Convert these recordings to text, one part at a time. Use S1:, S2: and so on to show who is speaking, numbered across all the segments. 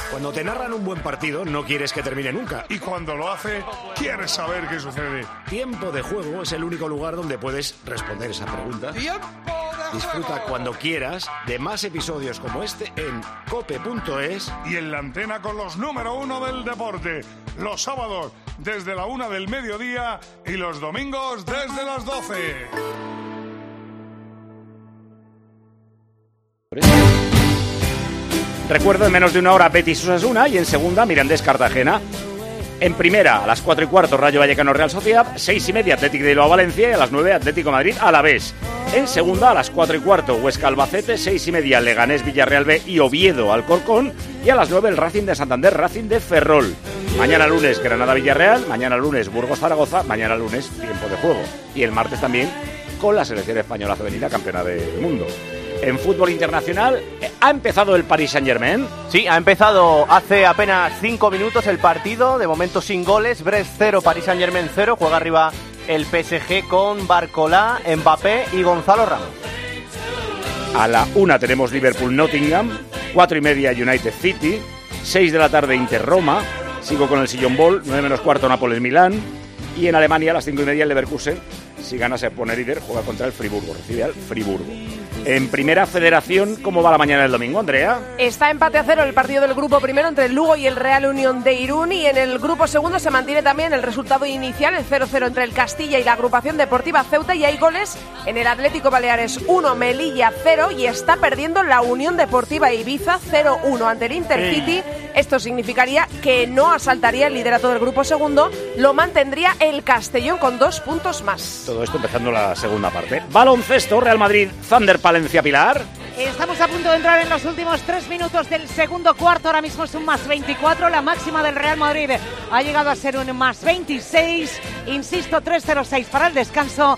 S1: Cuando te narran un buen partido, no quieres que termine nunca.
S2: Y cuando lo hace, quieres saber qué sucede.
S1: Tiempo de Juego es el único lugar donde puedes responder esa pregunta. Disfruta cuando quieras de más episodios como este en cope.es.
S2: Y en la antena con los número 1 del deporte. Los sábados desde la 1 del mediodía y los domingos desde las 12.
S3: Recuerdo, en menos de una hora Betis Osasuna y en segunda Mirandés Cartagena. En primera, a las 4:15, Rayo Vallecano Real Sociedad, 6:30 Atlético de Bilbao Valencia y a las 9 Atlético Madrid Alavés. En segunda, a las 4:15, Huesca Albacete, 6:30 Leganés Villarreal B y Oviedo Alcorcón y a las 9 el Racing de Santander, Racing de Ferrol. Mañana lunes Granada Villarreal, mañana lunes Burgos Zaragoza, mañana lunes Tiempo de Juego. Y el martes también con la selección española femenina campeona del mundo. En fútbol internacional, ¿ha empezado el Paris Saint-Germain?
S4: Sí, ha empezado hace apenas 5 minutos el partido, de momento sin goles, Brest 0, Paris Saint-Germain 0, juega arriba el PSG con Barcola, Mbappé y Gonzalo Ramos.
S3: A la 1 tenemos Liverpool-Nottingham, 4:30 United City, 6 de la tarde Inter-Roma, sigo con el Sillon Ball, 9:15 Nápoles-Milán, y en Alemania a las 5:30 el Leverkusen, si gana se pone líder, juega contra el Friburgo, recibe al Friburgo. En Primera Federación, ¿cómo va la mañana del domingo, Andrea?
S5: Está empate a 0 el partido del grupo primero entre el Lugo y el Real Unión de Irún, y en el grupo segundo se mantiene también el resultado inicial, el 0-0 entre el Castilla y la Agrupación Deportiva Ceuta, y hay goles en el Atlético Baleares 1, Melilla 0, y está perdiendo la Unión Deportiva Ibiza 0-1 ante el Intercity. Esto significaría que no asaltaría el liderato del grupo segundo, lo mantendría el Castellón con 2 puntos más.
S3: Todo esto empezando la segunda parte. Baloncesto, Real Madrid, Thunder Palencia, Pilar.
S6: Estamos a punto de entrar en los últimos 3 minutos del segundo cuarto. Ahora mismo es un más 24. La máxima del Real Madrid ha llegado a ser un más 26. Insisto, 3-0-6 para el descanso.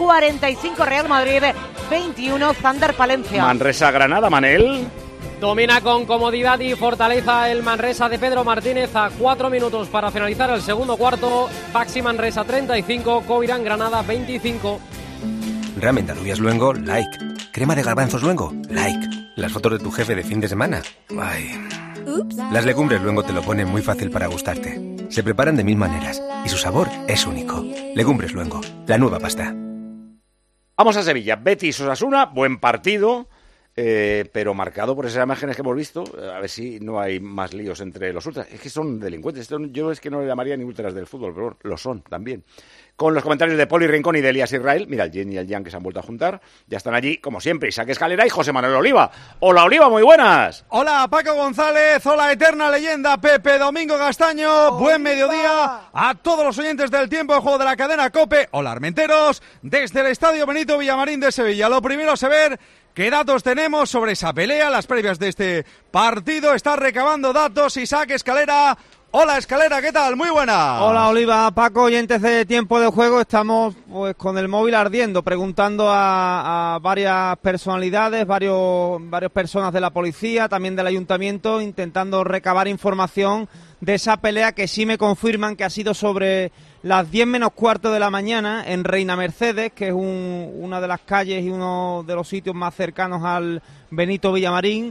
S6: 45 Real Madrid, 21 Thunder Palencia.
S3: Manresa, Granada, Manel.
S7: Domina con comodidad y fortaleza el Manresa de Pedro Martínez a 4 minutos para finalizar el segundo cuarto. Baxi Manresa 35, Covirán Granada 25.
S8: Ramen de alubias luengo, like. Crema de garbanzos luengo, like. Las fotos de tu jefe de fin de semana, ay. Las legumbres luengo te lo ponen muy fácil para gustarte. Se preparan de 1000 maneras y su sabor es único. Legumbres luengo, la nueva pasta.
S3: Vamos a Sevilla, Betis Osasuna, buen partido. Pero marcado por esas imágenes que hemos visto, a ver si no hay más líos entre los ultras. Es que son delincuentes. Yo es que no le llamaría ni ultras del fútbol, pero lo son también. Con los comentarios de Poli Rincón y de Elías Israel. Mira, el Jen y el Jan que se han vuelto a juntar. Ya están allí, como siempre, Isaac Escalera y José Manuel Oliva. Hola, Oliva, muy buenas.
S9: Hola, Paco González. Hola, eterna leyenda Pepe Domingo Castaño. Buen mediodía a todos los oyentes del Tiempo de Juego de la cadena COPE. Hola, armenteros. Desde el Estadio Benito Villamarín de Sevilla. Lo primero a saber... ¿Qué datos tenemos sobre esa pelea? Las previas de este partido. Está recabando datos Isaac Escalera. Hola Escalera, ¿qué tal? Muy buena.
S10: Hola Oliva, Paco, oyentes de Tiempo de Juego. Estamos pues con el móvil ardiendo, preguntando a varias personalidades, varias personas de la policía, también del ayuntamiento, intentando recabar información de esa pelea que sí me confirman que ha sido sobre las 10 menos cuarto de la mañana en Reina Mercedes, que es una de las calles y uno de los sitios más cercanos al Benito Villamarín,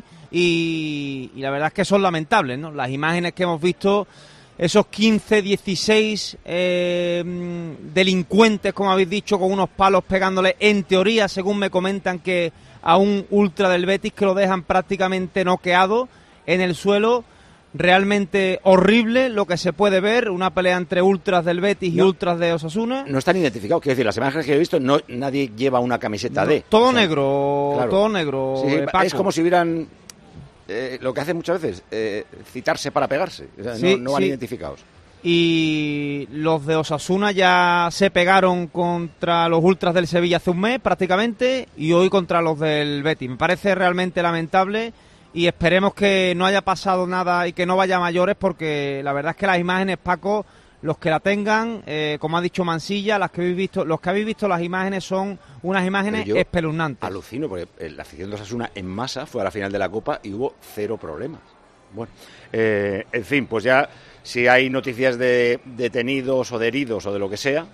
S10: y la verdad es que son lamentables, ¿no? Las imágenes que hemos visto, esos 15, 16 delincuentes, como habéis dicho, con unos palos pegándole, en teoría, según me comentan, que a un ultra del Betis, que lo dejan prácticamente noqueado en el suelo. Realmente horrible lo que se puede ver, una pelea entre ultras del Betis y ultras de Osasuna.
S3: No están identificados, quiero decir, las imágenes que he visto, nadie lleva una camiseta de...
S10: Todo negro, claro. Todo negro,
S3: sí,
S10: Paco.
S3: Es como si hubieran, lo que hacen muchas veces, citarse para pegarse, o sea,
S10: sí,
S3: no van identificados.
S10: Y los de Osasuna ya se pegaron contra los ultras del Sevilla hace un mes prácticamente, y hoy contra los del Betis. Me parece realmente lamentable. Y esperemos que no haya pasado nada y que no vaya a mayores, porque la verdad es que las imágenes, Paco, los que la tengan, como ha dicho Mansilla, los que habéis visto las imágenes son unas imágenes espeluznantes.
S3: Alucino, porque la afición de Osasuna en masa fue a la final de la Copa y hubo 0 problemas. Bueno, en fin, pues ya Si hay noticias de detenidos o de heridos o de lo que sea,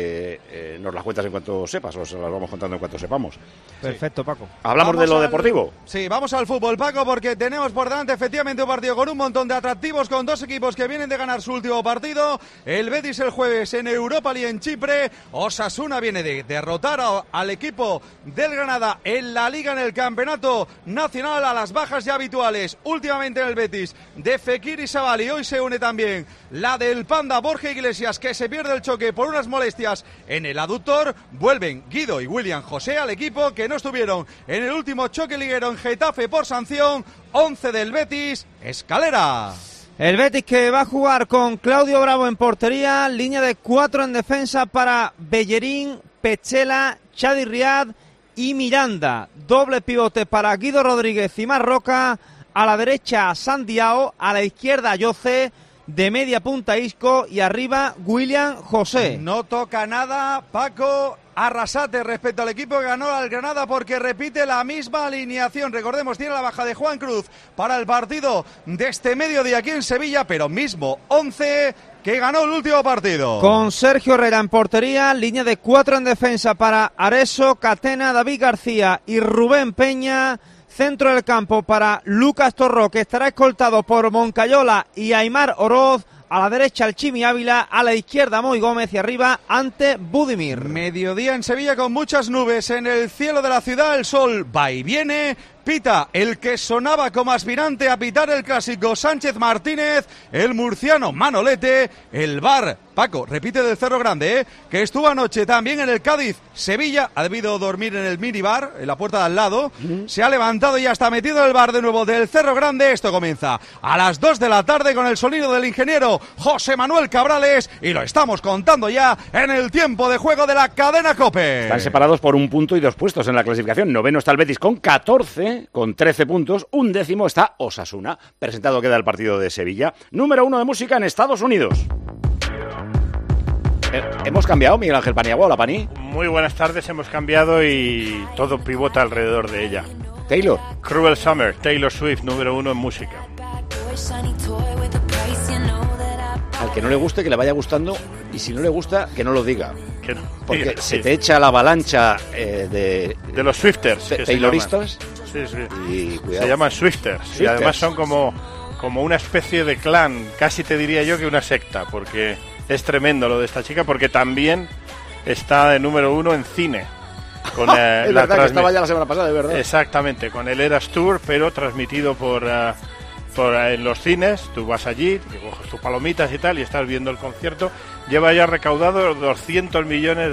S3: nos las cuentas en cuanto sepas, o se las vamos contando en cuanto sepamos.
S10: Perfecto, Paco.
S3: ¿Hablamos de lo deportivo?
S9: Sí, vamos al fútbol, Paco, porque tenemos por delante efectivamente un partido con un montón de atractivos, con dos equipos que vienen de ganar su último partido. El Betis el jueves en Europa League en Chipre. Osasuna viene de derrotar al equipo del Granada en la Liga, en el Campeonato Nacional, a las bajas ya habituales últimamente en el Betis de Fekir y Sabali. Hoy se une también la del Panda Borja Iglesias, que se pierde el choque por unas molestias en el aductor. Vuelven Guido y William José al equipo, que no estuvieron en el último choque liguero en Getafe por sanción. 11 del Betis, Escalera.
S10: El Betis, que va a jugar con Claudio Bravo en portería, línea de 4 en defensa para Bellerín, Pechela, Chadi Riad y Miranda. Doble pivote para Guido Rodríguez y Marroca. A la derecha Sandiao, a la izquierda Yoce, de media punta Isco y arriba William José.
S9: No toca nada, Paco Arrasate, respecto al equipo que ganó al Granada, porque repite la misma alineación. Recordemos, tiene la baja de Juan Cruz para el partido de este mediodía aquí en Sevilla, pero mismo 11 que ganó el último partido.
S10: Con Sergio Herrera en portería, línea de 4 en defensa para Areso, Catena, David García y Rubén Peña. Centro del campo para Lucas Torró, que estará escoltado por Moncayola y Aimar Oroz. A la derecha el Chimi Ávila, a la izquierda Moy Gómez y arriba Ante Budimir.
S9: Mediodía en Sevilla con muchas nubes en el cielo de la ciudad. El sol va y viene. Pita el que sonaba como aspirante a pitar el clásico, Sánchez Martínez, el murciano Manolete. El VAR, Paco, repite, del Cerro Grande, que estuvo anoche también en el Cádiz Sevilla, ha debido dormir en el minibar, en la puerta de al lado. Se ha levantado y ya está metido el VAR de nuevo del Cerro Grande. Esto comienza a las 2 de la tarde con el sonido del ingeniero José Manuel Cabrales, y lo estamos contando ya en el tiempo de juego de la cadena COPE.
S3: Están separados por 1 punto y 2 puestos en la clasificación. Noveno está el Betis con 14, con 13 puntos. 11º está Osasuna. Presentado queda el partido de Sevilla. Número 1 de música en Estados Unidos. ¿Hemos cambiado, Miguel Ángel Paniagua? Hola, Pani.
S11: Muy buenas tardes, hemos cambiado y todo pivota alrededor de ella.
S3: Taylor.
S11: Cruel Summer, Taylor Swift, número 1 en música.
S3: Al que no le guste, que le vaya gustando, y si no le gusta, que no lo diga.
S11: Que no.
S3: Porque
S11: sí,
S3: se te echa la avalancha de
S11: los Swifters,
S3: Tayloristas.
S11: Sí.
S3: Y cuidado.
S11: Se llaman Swifters. Y además son como una especie de clan, casi te diría yo que una secta, porque es tremendo lo de esta chica, porque también está de número 1 en cine. Con,
S3: es verdad que estaba ya la semana pasada, es verdad.
S11: Exactamente, con el Eras Tour, pero transmitido por en los cines. Tú vas allí, te coges tus palomitas y tal, y estás viendo el concierto. Lleva ya recaudado $200 millones,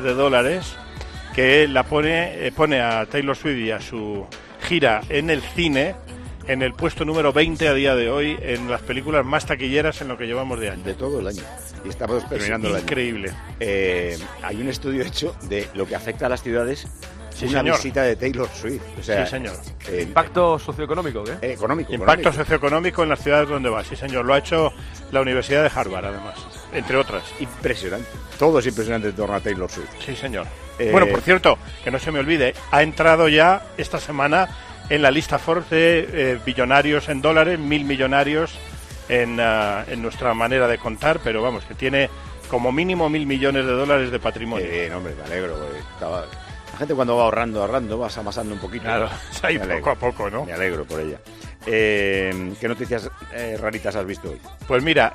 S11: que la pone a Taylor Swift y a su gira en el cine en el puesto número 20 a día de hoy en las películas más taquilleras en lo que llevamos de año.
S3: De todo el año. Y estamos terminando el año.
S11: Increíble.
S3: Hay un estudio hecho de lo que afecta a las ciudades.
S11: Sí,
S3: una
S11: señor.
S3: Visita de Taylor Swift. O sea,
S11: sí, señor.
S12: ¿Impacto socioeconómico? ¿Qué?
S3: Económico.
S11: Impacto socioeconómico en las ciudades donde va. Sí, señor. Lo ha hecho la Universidad de Harvard, además, entre otras.
S3: Impresionante. Todo es impresionante en torno a Taylor Swift.
S11: Sí, señor. Bueno, por cierto, que no se me olvide, ha entrado ya esta semana en la lista Forbes de billonarios en dólares, 1.000 millonarios en nuestra manera de contar, pero vamos, que tiene como mínimo 1.000 millones de dólares de patrimonio.
S3: Hombre, me alegro. La gente cuando va ahorrando, vas amasando un poquito.
S11: Claro, ahí poco a poco, ¿no?
S3: Me alegro por ella. ¿Qué noticias raritas has visto hoy?
S11: Pues mira,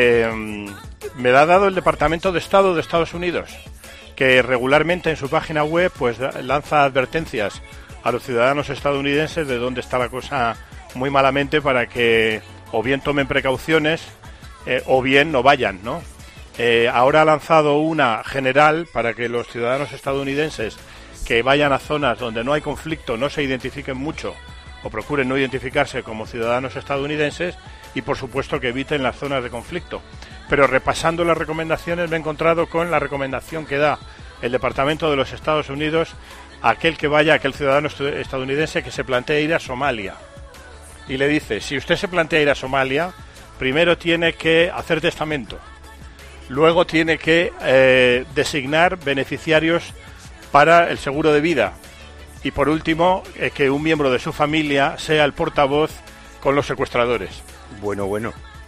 S11: me ha dado el Departamento de Estado de Estados Unidos, que regularmente en su página web pues lanza advertencias a los ciudadanos estadounidenses de dónde está la cosa muy malamente, para que o bien tomen precauciones o bien no vayan, ¿no? Ahora ha lanzado una general para que los ciudadanos estadounidenses que vayan a zonas donde no hay conflicto no se identifiquen mucho, o procuren no identificarse como ciudadanos estadounidenses, y por supuesto que eviten las zonas de conflicto. Pero repasando las recomendaciones me he encontrado con la recomendación que da el Departamento de los Estados Unidos a aquel ciudadano estadounidense que se plantee ir a Somalia. Y le dice, si usted se plantea ir a Somalia, primero tiene que hacer testamento, luego tiene que designar beneficiarios para el seguro de vida, y por último, que un miembro de su familia sea el portavoz con los secuestradores.
S3: Bueno.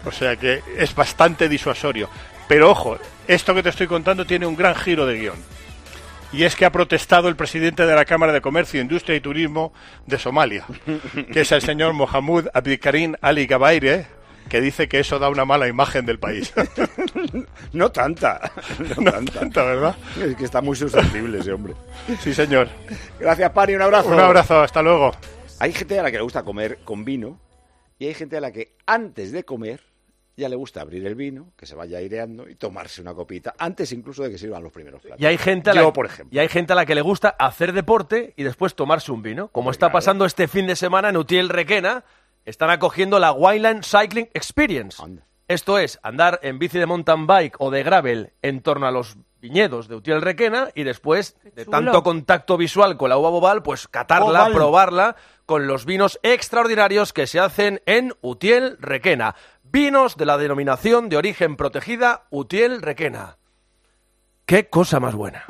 S11: O sea que es bastante disuasorio. Pero ojo, esto que te estoy contando tiene un gran giro de guión. Y es que ha protestado el presidente de la Cámara de Comercio, Industria y Turismo de Somalia, que es el señor Mohamed Abdikarim Ali Gabaire, que dice que eso da una mala imagen del país.
S1: No tanta,
S11: ¿verdad?
S1: Es que está muy susceptible ese hombre.
S11: Sí, señor.
S1: Gracias, Pani, un abrazo.
S11: Un abrazo, hasta luego.
S1: Hay gente a la que le gusta comer con vino y hay gente a la que antes de comer ya le gusta abrir el vino, que se vaya aireando y tomarse una copita, antes incluso de que sirvan los primeros platos.
S12: Y hay gente
S1: por ejemplo.
S12: Y hay gente a la que le gusta hacer deporte y después tomarse un vino, como está pasando este fin de semana en Utiel Requena. Están acogiendo la Wildland Cycling Experience.
S1: Anda.
S12: Esto es andar en bici de mountain bike o de gravel en torno a los viñedos de Utiel Requena y después de tanto contacto visual con la uva Bobal, pues catarla, probarla con los vinos extraordinarios que se hacen en Utiel Requena. Vinos de la denominación de origen protegida Utiel Requena. ¡Qué cosa más buena!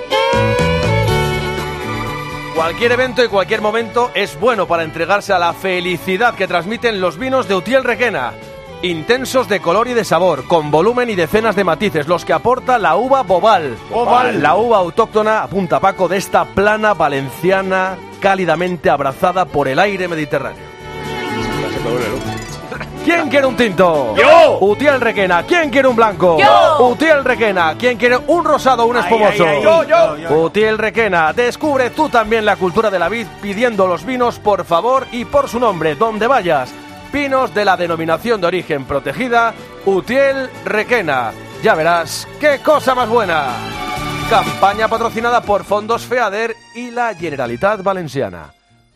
S12: Cualquier evento y cualquier momento es bueno para entregarse a la felicidad que transmiten los vinos de Utiel Requena. Intensos de color y de sabor, con volumen y decenas de matices, los que aporta la uva Bobal. La uva autóctona, apunta Paco, de esta plana valenciana cálidamente abrazada por el aire mediterráneo. ¿Quién quiere un tinto?
S1: ¡Yo!
S12: Utiel Requena. ¿Quién quiere un blanco?
S5: ¡Yo!
S12: Utiel Requena. ¿Quién quiere un rosado o un espumoso?
S1: Yo.
S12: Utiel Requena. Descubre tú también la cultura de la vid pidiendo los vinos por favor y por su nombre, donde vayas. Vinos de la denominación de origen protegida Utiel Requena. Ya verás qué cosa más buena. Campaña patrocinada por Fondos FEADER y la Generalitat Valenciana.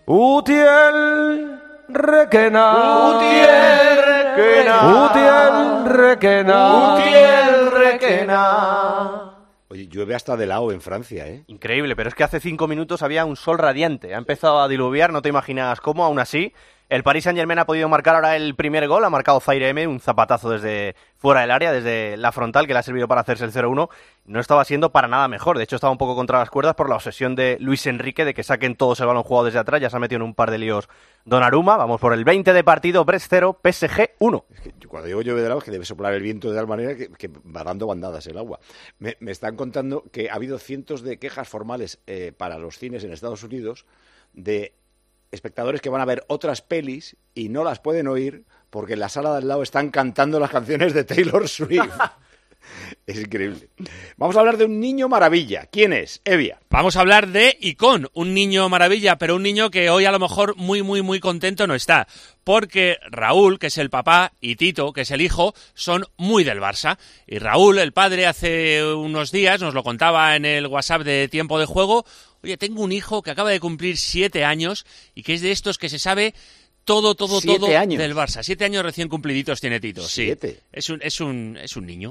S12: Utiel Requena.
S4: Utiel Requena.
S12: Utiel Requena.
S4: Utiel Requena.
S1: Oye, llueve hasta de lado en Francia, ¿eh?
S4: Increíble, pero es que hace 5 minutos había un sol radiante. Ha empezado a diluviar, no te imaginas cómo, aún así. El Paris Saint-Germain ha podido marcar ahora el primer gol, ha marcado Zaire M, un zapatazo desde fuera del área, desde la frontal, que le ha servido para hacerse el 0-1. No estaba siendo para nada mejor, de hecho estaba un poco contra las cuerdas por la obsesión de Luis Enrique de que saquen todos el balón jugado desde atrás, ya se ha metido en un par de líos Donnarumma. Vamos por el 20 de partido, Brest 0, PSG 1.
S1: Es que cuando digo llueve de lado es que debe soplar el viento de tal manera que va dando bandadas el agua. Me están contando que ha habido cientos de quejas formales para los cines en Estados Unidos de espectadores que van a ver otras pelis y no las pueden oír porque en la sala de al lado están cantando las canciones de Taylor Swift. Es increíble. Vamos a hablar de un niño maravilla. ¿Quién es? Evia.
S13: Vamos a hablar de Icón, un niño maravilla, pero un niño que hoy a lo mejor muy contento no está. Porque Raúl, que es el papá, y Tito, que es el hijo, son muy del Barça. Y Raúl, el padre, hace unos días nos lo contaba en el WhatsApp de Tiempo de Juego. Oye, tengo un hijo que acaba de cumplir 7 años y que es de estos que se sabe todo del Barça. 7 años recién cumpliditos tiene Tito.
S1: 7.
S13: Sí. Es un niño.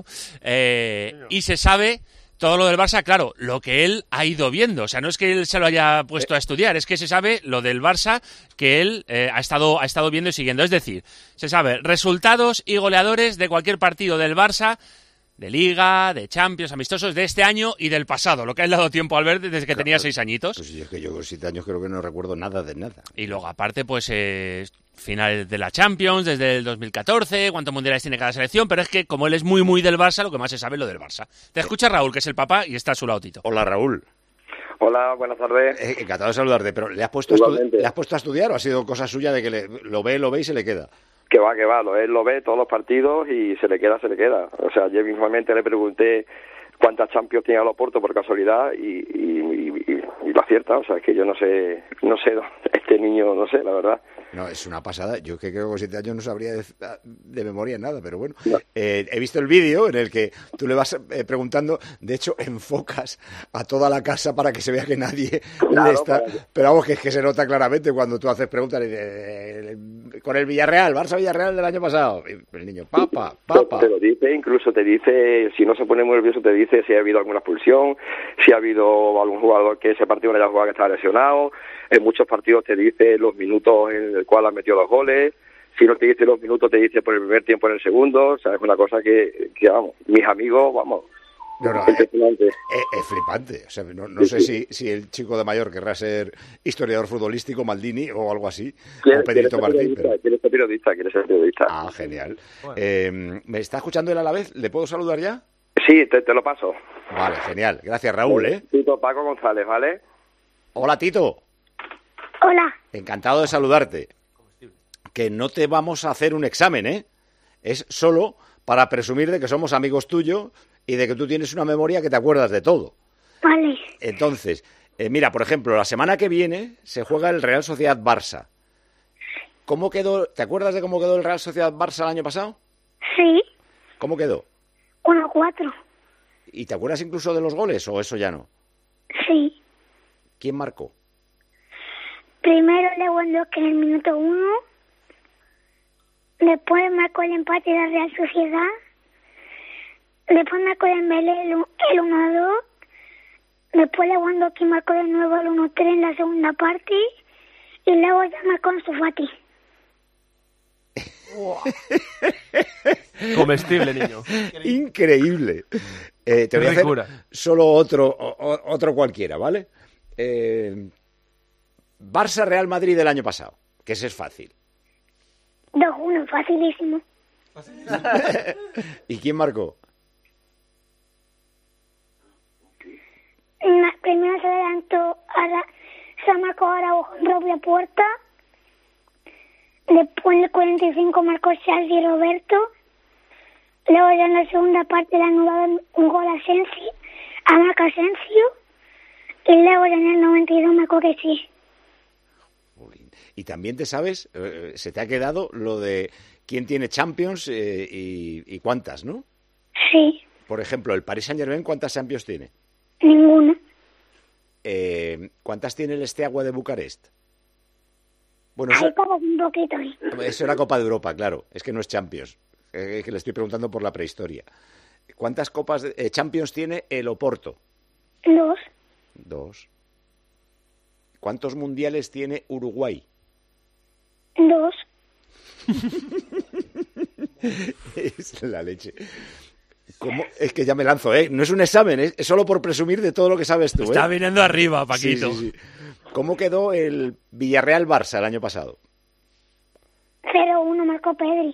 S13: Y se sabe todo lo del Barça, claro, lo que él ha ido viendo. O sea, no es que él se lo haya puesto a estudiar, es que se sabe lo del Barça que él ha estado viendo y siguiendo. Es decir, se sabe resultados y goleadores de cualquier partido del Barça, de Liga, de Champions, amistosos de este año y del pasado, lo que ha dado tiempo al ver desde que tenía 6 añitos.
S1: Pues es que yo con 7 años creo que no recuerdo nada de nada.
S13: Y luego, aparte, pues finales de la Champions, desde el 2014, cuántos mundiales tiene cada selección, pero es que como él es muy del Barça, lo que más se sabe es lo del Barça. Te escucha Raúl, que es el papá, y está a su lado Tito.
S1: Hola, Raúl.
S14: Hola, buenas tardes.
S1: Encantado de saludarte, pero ¿le has puesto a estudiar o ha sido cosa suya de que lo ve y se le queda?
S14: Que va, él lo ve todos los partidos y se le queda. O sea, yo mismamente le pregunté cuántas Champions tenía el Oporto por casualidad y lo acierta. O sea, es que yo no sé, este niño, no sé, la verdad.
S1: No, es una pasada. Yo que creo que con 7 años no sabría de memoria nada, pero bueno. No. He visto el vídeo en el que tú le vas preguntando, de hecho, enfocas a toda la casa para que se vea que nadie le está... Pero vamos, que es que se nota claramente cuando tú haces preguntas con el Villarreal, Barça-Villarreal del año pasado. Y el niño, papá.
S14: Te lo dice, incluso te dice, si no se pone muy nervioso, te dice si ha habido alguna expulsión, si ha habido algún jugador que ese partido no haya jugado que estaba lesionado. En muchos partidos te dice los minutos en el cual has metido 2 goles. Si no te dice los minutos, te dice por el primer tiempo en el segundo. O sea, es una cosa que vamos, mis amigos, vamos...
S1: Es flipante. O sea, no sé si el chico de mayor querrá ser historiador futbolístico, Maldini o algo así, o Pedrito Martín.
S14: Tiene periodista, quiere ser periodista.
S1: Ah, genial. ¿Me está escuchando él a la vez? ¿Le puedo saludar ya?
S14: Sí, te lo paso.
S1: Vale, genial. Gracias, Raúl,
S14: Tito Paco González, ¿vale?
S1: Hola, Tito.
S15: Hola.
S1: Encantado de saludarte. Que no te vamos a hacer un examen, ¿eh? Es solo para presumir de que somos amigos tuyos y de que tú tienes una memoria que te acuerdas de todo.
S15: Vale.
S1: Entonces, mira, por ejemplo, la semana que viene se juega el Real Sociedad Barça. ¿Cómo quedó? ¿Te acuerdas de cómo quedó el Real Sociedad Barça el año pasado?
S15: Sí.
S1: ¿Cómo quedó?
S15: 1-4.
S1: ¿Y te acuerdas incluso de los goles o eso ya no?
S15: Sí.
S1: ¿Quién marcó?
S15: Primero Lewandowski en el minuto 1. Después marcó el empate de la Real Sociedad. Después marcó Dembélé el 1-2. Después Lewandowski marcó de nuevo el 1-3 en la segunda parte. Y luego ya marcó Ansu Fati.
S12: Comestible, niño.
S1: Increíble. Te voy a hacer solo otro cualquiera, ¿vale? Barça-Real Madrid del año pasado, que ese es fácil.
S15: 2-1, facilísimo.
S1: ¿Y quién marcó?
S15: Primero se adelantó, se marcó Araujo en propia puerta. Después en el 45 marcó Xavi y Roberto. Luego ya en la segunda parte le anularon un gol a Marco Asensio. Y luego ya en el 92 marcó que sí.
S1: Y también te sabes, se te ha quedado lo de quién tiene Champions y cuántas, ¿no?
S15: Sí.
S1: Por ejemplo, el Paris Saint-Germain, ¿cuántas Champions tiene?
S15: Ninguna.
S1: ¿Cuántas tiene el Steaua de Bucarest? Bueno,
S15: hay como un poquito.
S1: Eso era Copa de Europa, claro. Es que no es Champions. Que le estoy preguntando por la prehistoria. ¿Cuántas copas Champions tiene el Oporto?
S15: 2.
S1: ¿Cuántos mundiales tiene Uruguay?
S15: 2.
S1: Es la leche. ¿Cómo? Es que ya me lanzo, ¿eh? No es un examen, es solo por presumir de todo lo que sabes tú, ¿eh?
S13: Está viniendo arriba, Paquito.
S1: Sí. ¿Cómo quedó el Villarreal-Barça el año pasado?
S15: 0-1 marcó Pedri.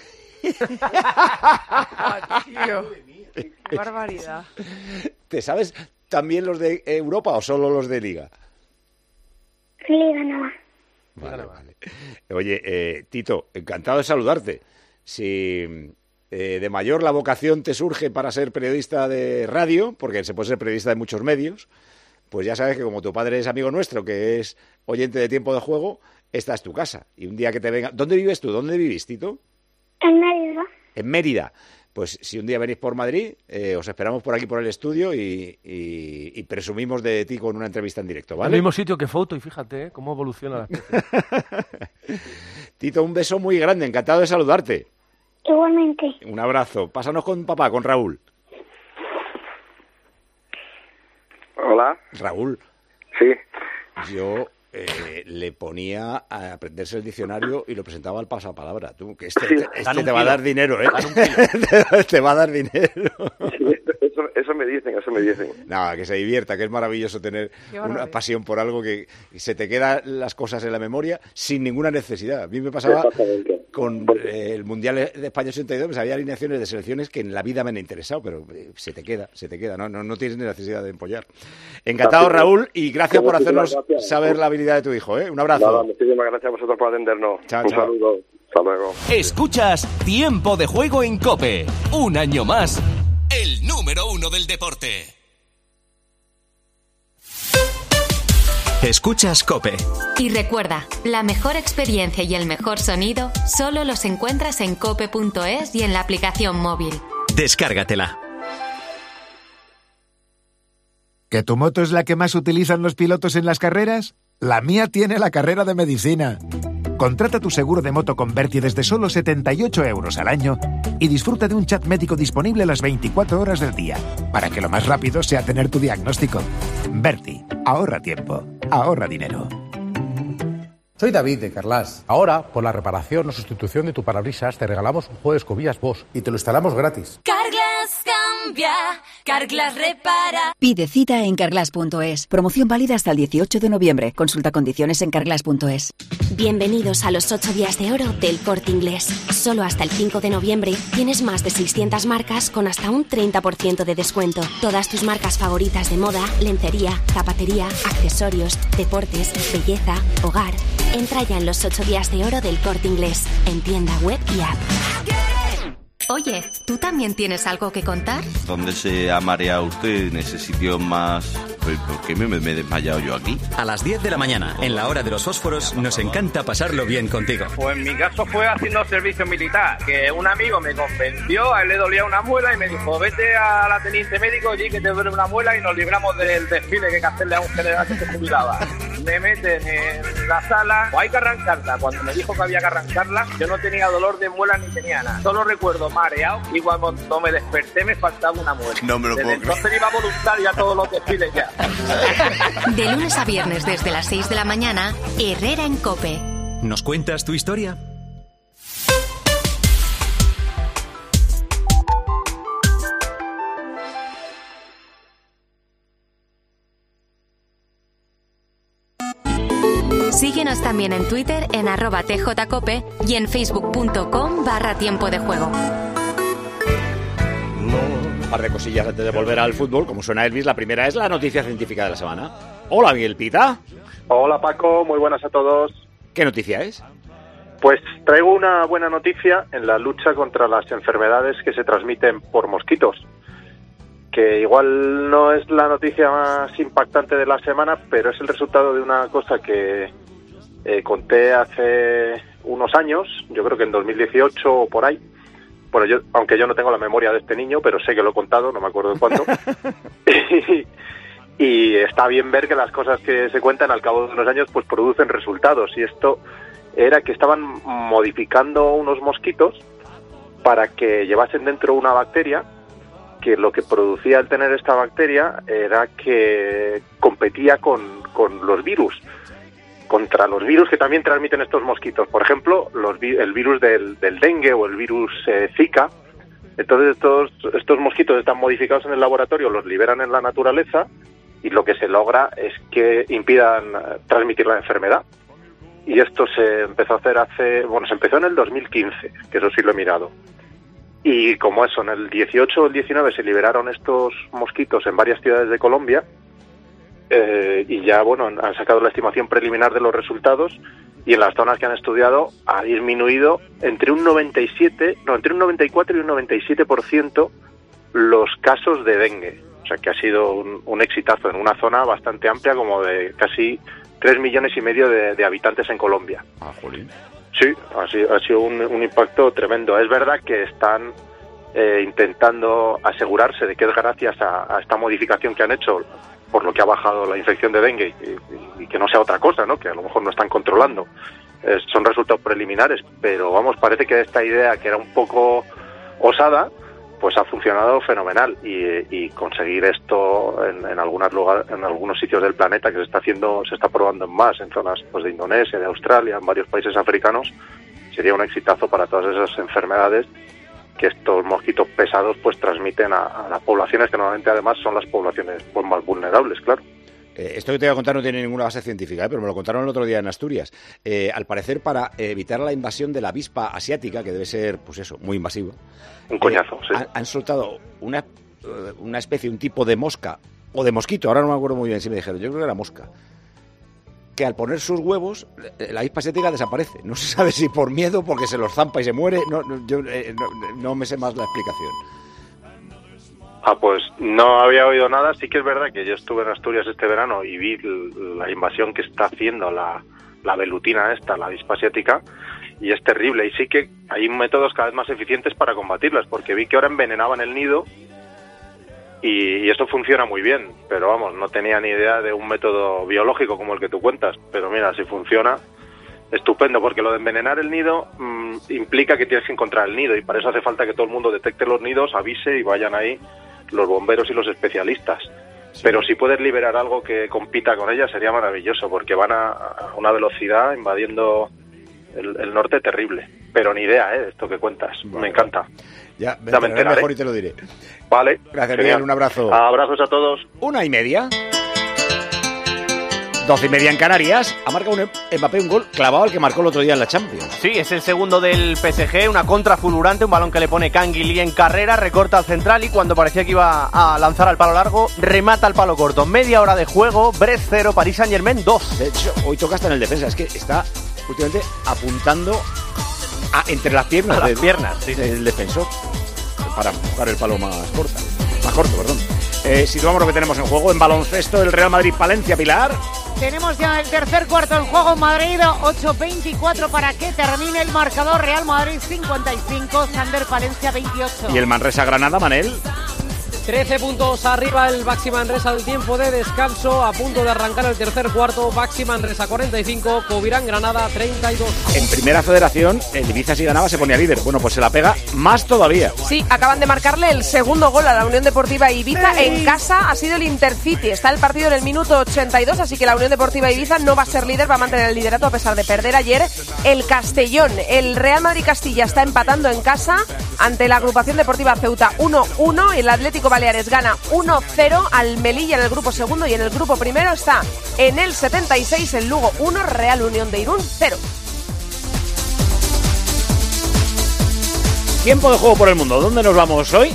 S5: Tío. Qué barbaridad.
S1: ¿Te sabes también los de Europa o solo los de Liga?
S15: Liga no.
S1: Vale. Oye, Tito, encantado de saludarte. Si de mayor la vocación te surge para ser periodista de radio, porque se puede ser periodista de muchos medios, pues ya sabes que como tu padre es amigo nuestro, que es oyente de Tiempo de Juego, esta es tu casa. Y un día que te venga... ¿Dónde vives tú? ¿Dónde vivís, Tito?
S15: En Mérida.
S1: En Mérida. Pues si un día venís por Madrid, os esperamos por aquí por el estudio y presumimos de ti con una entrevista en directo, ¿vale?
S12: El mismo sitio que Foto y fíjate cómo evoluciona la especie.
S1: Tito, un beso muy grande, encantado de saludarte.
S15: Igualmente.
S1: Un abrazo. Pásanos con papá, con Raúl.
S14: Hola.
S1: Raúl.
S14: Sí.
S1: Yo le ponía a aprenderse el diccionario y lo presentaba al pasapalabra. Tú, que este te va a dar dinero, ¿eh? Te va a dar dinero.
S14: Sí, eso me dicen.
S1: No, que se divierta, que es maravilloso tener una pasión por algo que se te quedan las cosas en la memoria sin ninguna necesidad. A mí me pasaba con el Mundial de España 82, pues había alineaciones de selecciones que en la vida me han interesado, pero se te queda, no tienes necesidad de empollar. Encantado, Raúl, y gracias por hacernos saber la habilidad de tu hijo, ¿eh? Un abrazo.
S14: Nada, muchísimas gracias a vosotros por atendernos.
S1: Chao.
S14: Un saludo. Hasta luego.
S16: Escuchas Tiempo de Juego en COPE. Un año más, el número 1 del deporte. Escuchas COPE.
S17: Y recuerda, la mejor experiencia y el mejor sonido solo los encuentras en cope.es y en la aplicación móvil.
S16: Descárgatela.
S18: ¿Que tu moto es la que más utilizan los pilotos en las carreras? La mía tiene la carrera de medicina. Contrata tu seguro de moto con Berti desde solo 78 € al año y disfruta de un chat médico disponible las 24 horas del día, para que lo más rápido sea tener tu diagnóstico. Berti, ahorra tiempo, ahorra dinero.
S19: Soy David de Carlas. Ahora, por la reparación o sustitución de tu parabrisas, te regalamos un juego de escobillas Bosch y te lo instalamos gratis.
S20: Carglass limpia, Carglass repara.
S21: Pide cita en carglass.es. Promoción válida hasta el 18 de noviembre. Consulta condiciones en carglass.es.
S22: Bienvenidos a los 8 días de oro del Corte Inglés. Solo hasta el 5 de noviembre tienes más de 600 marcas con hasta un 30% de descuento. Todas tus marcas favoritas de moda, lencería, zapatería, accesorios, deportes, belleza, hogar. Entra ya en los 8 días de oro del Corte Inglés, en tienda web y app.
S17: Oye, ¿tú también tienes algo que contar?
S23: ¿Dónde se ha mareado usted en ese sitio más...? ¿Por qué me he desmayado yo aquí?
S24: A las 10 de la mañana, en la hora de los fósforos, nos encanta pasarlo bien contigo.
S25: Pues en mi caso fue haciendo servicio militar, que un amigo me convenció, a él le dolía una muela y me dijo, vete a la teniente médico allí que te duele una muela y nos libramos del desfile que hay que hacerle a un general que se jubilaba. Me meten en la sala, hay que arrancarla. Cuando me dijo que había que arrancarla, yo no tenía dolor de muela ni tenía nada. Solo recuerdo mareado y cuando me desperté me faltaba una muela.
S23: No me lo puedo creer.
S25: Entonces iba voluntario a todos los desfiles ya.
S17: De lunes a viernes desde las 6 de la mañana, Herrera en COPE.
S24: ¿Nos cuentas tu historia?
S17: Síguenos también en Twitter en @tjcope y en facebook.com/tiempo de juego.
S3: Un par de cosillas antes de volver al fútbol, como suena Elvis. La primera es la noticia científica de la semana. Hola, Miguel Pita.
S26: Hola, Paco. Muy buenas a todos.
S3: ¿Qué noticia es?
S26: Pues traigo una buena noticia en la lucha contra las enfermedades que se transmiten por mosquitos. Que igual no es la noticia más impactante de la semana, pero es el resultado de una cosa que conté hace unos años, yo creo que en 2018 o por ahí. Bueno, aunque yo no tengo la memoria de este niño, pero sé que lo he contado, no me acuerdo de cuándo. y está bien ver que las cosas que se cuentan al cabo de unos años pues producen resultados. Y esto era que estaban modificando unos mosquitos para que llevasen dentro una bacteria, que lo que producía al tener esta bacteria era que competía con los virus, contra los virus que también transmiten estos mosquitos. Por ejemplo, el virus del dengue o el virus Zika. Entonces estos mosquitos están modificados en el laboratorio, los liberan en la naturaleza y lo que se logra es que impidan transmitir la enfermedad. Y esto se empezó a hacer se empezó en el 2015, que eso sí lo he mirado. Y como eso, en el 18 o el 19 se liberaron estos mosquitos en varias ciudades de Colombia y ya, han sacado la estimación preliminar de los resultados y en las zonas que han estudiado ha disminuido entre un 94 y un 97% los casos de dengue. O sea que ha sido un exitazo en una zona bastante amplia, como de casi 3,5 millones de habitantes en Colombia.
S3: Ah, jolín.
S26: Sí, ha sido un impacto tremendo. Es verdad que están intentando asegurarse de que es gracias a esta modificación que han hecho, por lo que ha bajado la infección de dengue y que no sea otra cosa, ¿no? Que a lo mejor no están controlando. Son resultados preliminares, pero parece que esta idea, que era un poco osada, pues ha funcionado fenomenal y conseguir esto en algunos sitios del planeta que se está probando en zonas de Indonesia, de Australia, en varios países africanos, sería un exitazo para todas esas enfermedades que estos mosquitos pesados pues transmiten a las poblaciones que normalmente además son las poblaciones pues más vulnerables, claro.
S3: Esto que te voy a contar no tiene ninguna base científica, pero me lo contaron el otro día en Asturias. Al parecer, para evitar la invasión de la avispa asiática, que debe ser, pues eso, muy invasivo.
S26: Un coñazo, sí.
S3: Han soltado una especie, un tipo de mosca, o de mosquito, ahora no me acuerdo muy bien si me dijeron, yo creo que era mosca, que al poner sus huevos, la avispa asiática desaparece. No se sabe si por miedo, porque se los zampa y se muere, no me sé más la explicación.
S26: Pues no había oído nada. Sí que es verdad que yo estuve en Asturias este verano y vi la invasión que está haciendo la velutina la avispa asiática, y es terrible. Y sí que hay métodos cada vez más eficientes para combatirlas, porque vi que ahora envenenaban el nido y esto funciona muy bien, pero no tenía ni idea de un método biológico como el que tú cuentas. Pero mira, si funciona, estupendo, porque lo de envenenar el nido implica que tienes que encontrar el nido, y para eso hace falta que todo el mundo detecte los nidos, avise y vayan ahí los bomberos y los especialistas. Sí. Pero si puedes liberar algo que compita con ellas sería maravilloso, porque van a una velocidad invadiendo el norte terrible. Pero ni idea, esto que cuentas.
S1: Vale.
S26: Me encanta.
S1: Ya,
S26: me enteraré
S1: mejor y te lo diré.
S26: Vale.
S1: Gracias, Miguel, un abrazo.
S26: Abrazos a todos.
S3: 1:30. 12:30 en Canarias. Ha marcado un Mbappé un gol clavado al que marcó el otro día en la Champions.
S4: Sí, es el segundo del PSG, una contra fulgurante, un balón que le pone Canguilí en carrera, recorta al central y cuando parecía que iba a lanzar al palo largo, remata al palo corto. Media hora de juego, Brest 0, Paris Saint-Germain 2.
S1: De hecho, hoy toca hasta en el defensa. Es que está últimamente apuntando entre las piernas, del defensor para buscar el palo más corto. Situamos lo que tenemos en juego. En baloncesto, el Real Madrid-Palencia, Pilar.
S2: Tenemos ya el tercer cuarto en juego en Madrid, 8:24 para que termine el marcador. Real Madrid 55, Sander Palencia 28.
S3: Y el Manresa-Granada, Manel.
S6: 13 puntos arriba el Baxi Manresa al tiempo de descanso, a punto de arrancar el tercer cuarto. Baxi Manresa 45, Covirán Granada 32.
S3: En Primera Federación, el Ibiza si ganaba se ponía líder. Bueno, pues se la pega más todavía.
S5: Sí, acaban de marcarle el segundo gol a la Unión Deportiva Ibiza. En casa ha sido el Intercity. Está el partido en el minuto 82, así que la Unión Deportiva Ibiza no va a ser líder, va a mantener el liderato a pesar de perder ayer el Castellón. El Real Madrid Castilla está empatando en casa ante la Agrupación Deportiva Ceuta 1-1. El Atlético Baleares gana 1-0 al Melilla en el grupo segundo y en el grupo primero está en el 76 el Lugo 1, Real Unión de Irún 0.
S3: Tiempo de juego por el mundo. ¿Dónde nos vamos hoy?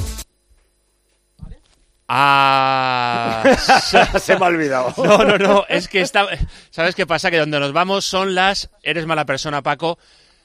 S3: Se me ha olvidado.
S13: No, es que ¿sabes qué pasa? Que donde nos vamos son eres mala persona, Paco,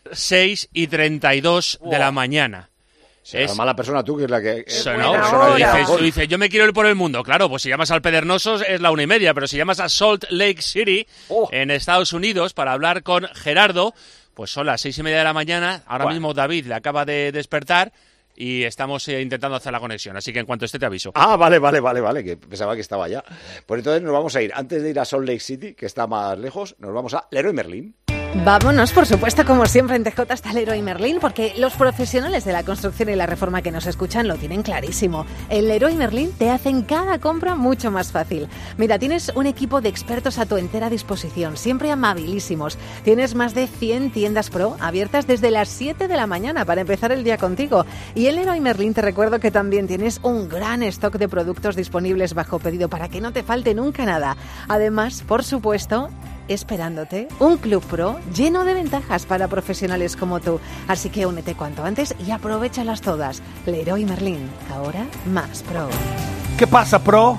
S13: 6:32 de la mañana.
S1: Es mala persona tú, que es la que...
S13: dices, yo me quiero ir por el mundo. Claro, pues si llamas al Pedregosos es la 1:30, pero si llamas a Salt Lake City, en Estados Unidos, para hablar con Gerardo, pues son las 6:30 de la mañana. Ahora mismo David le acaba de despertar y estamos intentando hacer la conexión. Así que en cuanto esté te aviso.
S1: Vale, que pensaba que estaba ya. Pues entonces nos vamos a ir, antes de ir a Salt Lake City, que está más lejos, nos vamos a Leroy Merlin.
S7: Vámonos, por supuesto, como siempre en TJ hasta Leroy Merlin, porque los profesionales de la construcción y la reforma que nos escuchan lo tienen clarísimo. En Leroy Merlin te hacen cada compra mucho más fácil. Mira, tienes un equipo de expertos a tu entera disposición, siempre amabilísimos. Tienes más de 100 tiendas Pro abiertas desde las 7 de la mañana para empezar el día contigo. Y en Leroy Merlin te recuerdo que también tienes un gran stock de productos disponibles bajo pedido para que no te falte nunca nada. Además, por supuesto, esperándote un Club Pro lleno de ventajas para profesionales como tú. Así que únete cuanto antes y aprovéchalas todas. Leroy Merlin, ahora más Pro.
S12: ¿Qué pasa, Pro?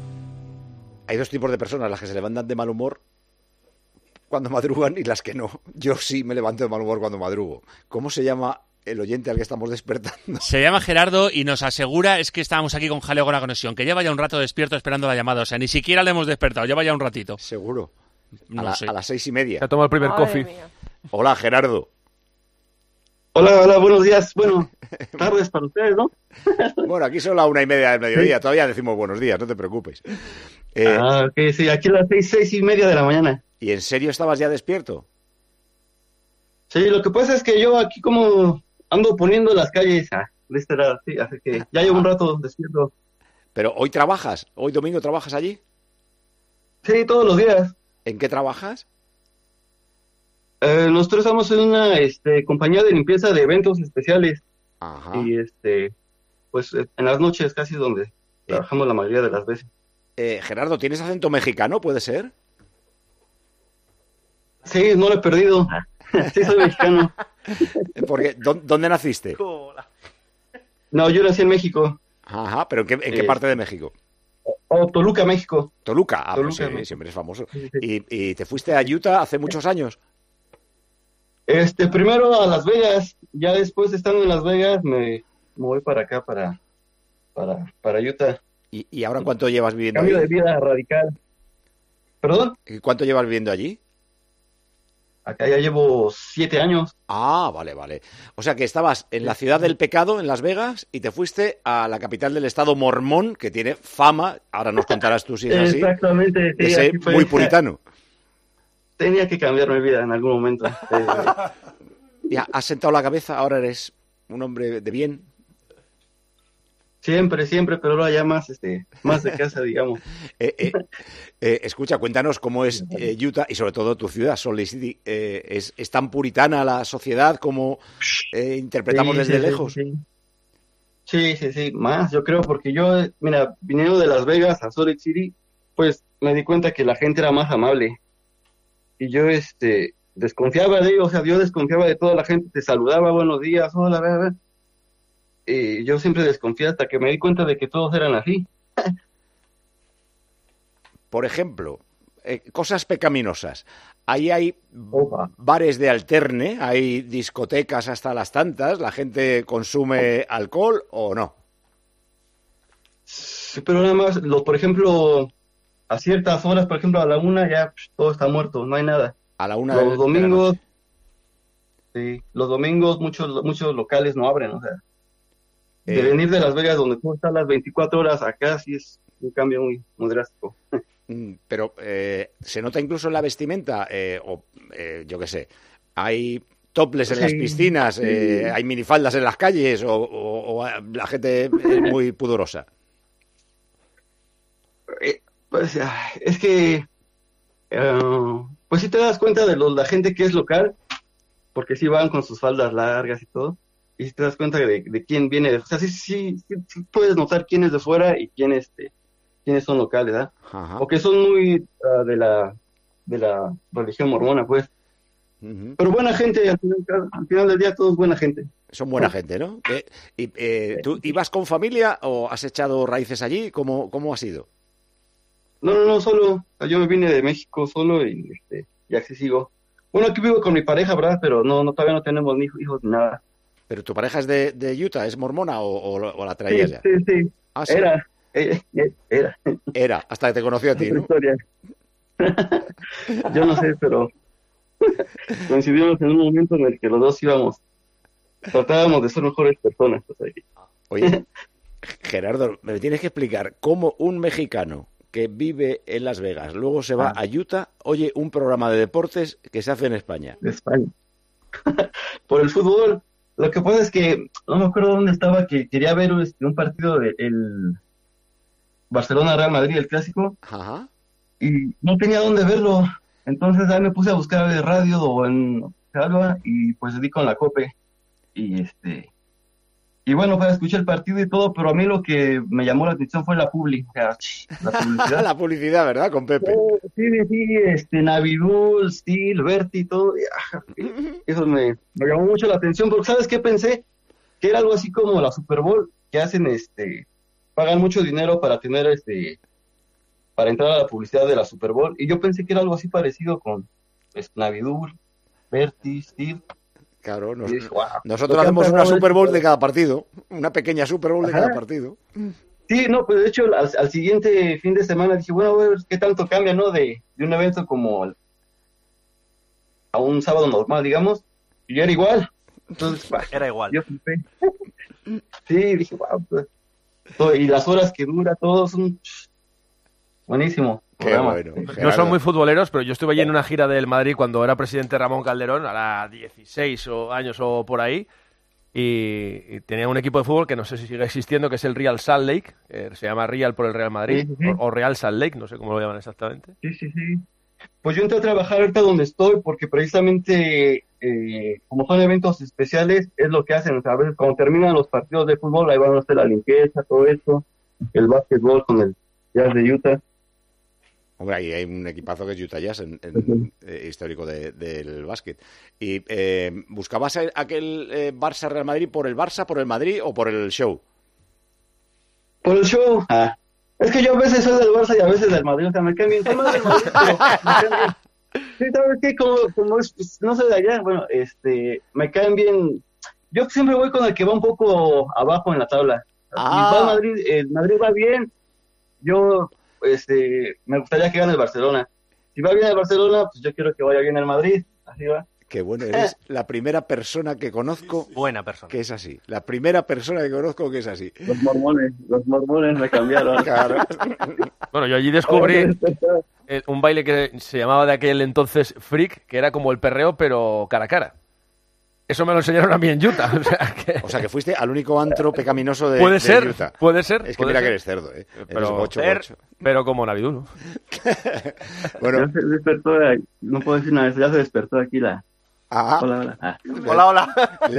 S1: Hay dos tipos de personas, las que se levantan de mal humor cuando madrugan y las que no. Yo sí me levanto de mal humor cuando madrugo. ¿Cómo se llama el oyente al que estamos despertando?
S13: Se llama Gerardo y nos asegura, es que estábamos aquí con jaleo con la conexión, que lleva ya un rato despierto esperando la llamada. O sea, ni siquiera le hemos despertado, lleva ya un ratito.
S1: Seguro.
S13: A
S1: las 6:30.
S12: Se ha tomado el primer coffee.
S1: Hola, Gerardo.
S8: Hola, buenos días. Bueno, tardes para ustedes, ¿no?
S1: Bueno, aquí son las 1:30 del mediodía. Todavía decimos buenos días, no te preocupes.
S8: Ok, sí, aquí a las 6:30 de la mañana.
S1: ¿Y en serio estabas ya despierto?
S8: Sí, lo que pasa es que yo aquí como ando poniendo las calles de este lado, sí, así que ya llevo un rato despierto.
S1: ¿Pero hoy trabajas? ¿Hoy domingo trabajas allí?
S8: Sí, todos los días.
S1: ¿En qué trabajas?
S8: Nosotros estamos en una compañía de limpieza de eventos especiales.
S1: Ajá.
S8: Y pues en las noches casi es donde trabajamos la mayoría de las veces.
S1: Gerardo, ¿tienes acento mexicano? ¿Puede ser?
S8: Sí, no lo he perdido. Sí, soy mexicano.
S1: Porque, ¿dónde naciste?
S8: No, yo nací en México.
S1: Ajá, ¿pero en qué parte de México?
S8: Toluca, México.
S1: Toluca,
S8: Toluca,
S1: pues sí, siempre es famoso. Sí. ¿Y te fuiste a Utah hace muchos años?
S8: Primero a Las Vegas, ya después estando en Las Vegas me voy para acá, para Utah.
S1: ¿Y ahora cuánto llevas viviendo
S8: Cambio
S1: allí?
S8: de vida radical. ¿Perdón?
S1: ¿Y cuánto llevas viviendo allí?
S8: Acá ya llevo 7 años.
S1: Ah, vale. O sea que estabas en la ciudad del pecado, en Las Vegas, y te fuiste a la capital del estado mormón, que tiene fama, ahora nos contarás tú si es así.
S8: Exactamente.
S1: Sí, de ser muy puritano.
S8: Tenía que cambiar mi vida en algún momento.
S1: Ya, has sentado la cabeza, ahora eres un hombre de bien.
S8: Siempre, pero ahora ya más de casa, digamos.
S1: Escucha, cuéntanos cómo es Utah y sobre todo tu ciudad, Salt Lake City. ¿Es tan puritana la sociedad como interpretamos desde lejos?
S8: Sí, más, yo creo, porque yo, mira, viniendo de Las Vegas a Salt Lake City, pues me di cuenta que la gente era más amable. Y yo, desconfiaba de ellos, o sea, yo desconfiaba de toda la gente, te saludaba, buenos días, hola, bla. Y yo siempre desconfié hasta que me di cuenta de que todos eran así.
S1: Por ejemplo, cosas pecaminosas. Ahí hay bares de alterne, hay discotecas hasta las tantas, ¿la gente consume alcohol o no?
S8: Sí, pero nada más, por ejemplo, a ciertas horas, por ejemplo, a la 1 ya todo está muerto, no hay nada.
S1: A la 1
S8: los domingos, sí, los domingos muchos locales no abren, o sea. De venir de Las Vegas, donde tú estás las 24 horas, acá sí es un cambio muy drástico.
S1: Pero se nota incluso en la vestimenta, yo qué sé, hay topless en las piscinas, hay minifaldas en las calles, o la gente es muy pudorosa.
S8: Pues es que, pues sí te das cuenta de la gente que es local, porque sí van con sus faldas largas y todo. Y te das cuenta de quién viene, o sea, sí puedes notar quién es de fuera y quiénes son locales, ¿verdad?
S1: Ajá.
S8: O que son muy de la religión mormona, pues. Uh-huh. Pero buena gente, al final del día todos buena gente.
S1: Son buena gente, ¿no? ¿Tú ibas con familia o has echado raíces allí? ¿Cómo ha sido?
S8: No, solo. Yo me vine de México solo y así sigo. Bueno, aquí vivo con mi pareja, ¿verdad? Pero todavía no tenemos ni hijos ni nada.
S1: ¿Pero tu pareja es de Utah? ¿Es mormona o la traías ya?
S8: Sí.
S1: ¿Ah, sí? Era, hasta que te conoció a ti, ¿no?
S8: Yo no sé, pero coincidimos en un momento en el que los dos tratábamos de ser mejores personas. Pues,
S1: Oye, Gerardo, me tienes que explicar cómo un mexicano que vive en Las Vegas luego se va a Utah, oye un programa de deportes que se hace en España.
S8: De España. Por el fútbol. Lo que pasa es que no me acuerdo dónde estaba, que quería ver un partido del Barcelona-Real Madrid, el clásico. Ajá. Y no tenía dónde verlo. Entonces ahí me puse a buscar en radio o en algo y pues di con la COPE. Y bueno, pues escuché el partido y todo, pero a mí lo que me llamó la atención fue la publicidad.
S1: La publicidad, ¿verdad? Con Pepe.
S8: Sí, Navidul, Steel, Berti y todo. Eso me llamó mucho la atención, porque ¿sabes qué pensé? Que era algo así como la Super Bowl, que hacen, pagan mucho dinero para tener, para entrar a la publicidad de la Super Bowl, y yo pensé que era algo así parecido con Navidul, Berti, Steel.
S1: Claro, nosotros hacemos una Super Bowl de cada partido, una pequeña Super Bowl de cada partido.
S8: Sí, no, pues de hecho al siguiente fin de semana dije, bueno, a ver qué tanto cambia, ¿no? De un evento como a un sábado normal, digamos, y yo era igual. Entonces,
S4: era igual.
S8: Yo flipé. Sí, dije, wow, pues, y las horas que dura, todo son buenísimo.
S1: Qué bueno.
S12: No son muy futboleros, pero yo estuve allí en una gira del Madrid cuando era presidente Ramón Calderón, a los 16 años o por ahí, y tenía un equipo de fútbol que no sé si sigue existiendo, que es el Real Salt Lake, se llama Real por el Real Madrid, sí. O Real Salt Lake, no sé cómo lo llaman exactamente.
S8: Sí. Pues yo entré a trabajar ahorita donde estoy porque precisamente como son eventos especiales es lo que hacen, o sea, a veces cuando terminan los partidos de fútbol ahí van a hacer la limpieza, todo esto, el básquetbol con el Jazz de Utah.
S1: Hombre, ahí hay un equipazo que es Utah Jazz, histórico del básquet. ¿Y buscabas aquel Barça-Real Madrid por el Barça, por el Madrid o por el show?
S8: Por el show. Es que yo a veces soy del Barça y a veces del Madrid. O sea, me caen bien. Soy más del Madrid, pero me caen bien. Sí, ¿sabes qué? Como es, no sé de allá, bueno, me caen bien. Yo siempre voy con el que va un poco abajo en la tabla. Si va el Madrid va bien, yo... me gustaría que gane el Barcelona. Si va bien el Barcelona, pues yo quiero que vaya bien el Madrid. Así va.
S1: Qué bueno, eres la primera persona que conozco
S4: buena persona
S1: que es así. La primera persona que conozco que es así.
S8: Los mormones me cambiaron.
S1: Claro.
S12: Bueno, yo allí descubrí un baile que se llamaba de aquel entonces freak, que era como el perreo, pero cara a cara. Eso me lo enseñaron a mí en Utah.
S1: O sea, que fuiste al único antro pecaminoso de
S12: Puede ser,
S1: de Utah.
S12: puede ser.
S1: Es que
S12: puede
S1: mira
S12: ser.
S1: que eres cerdo, ¿eh?
S12: Pero,
S1: Eres gocho.
S12: pero como Naviduno.
S1: Bueno.
S8: Ya se despertó, no puedo decir nada, ya se despertó aquí la... Hola.
S4: Hola.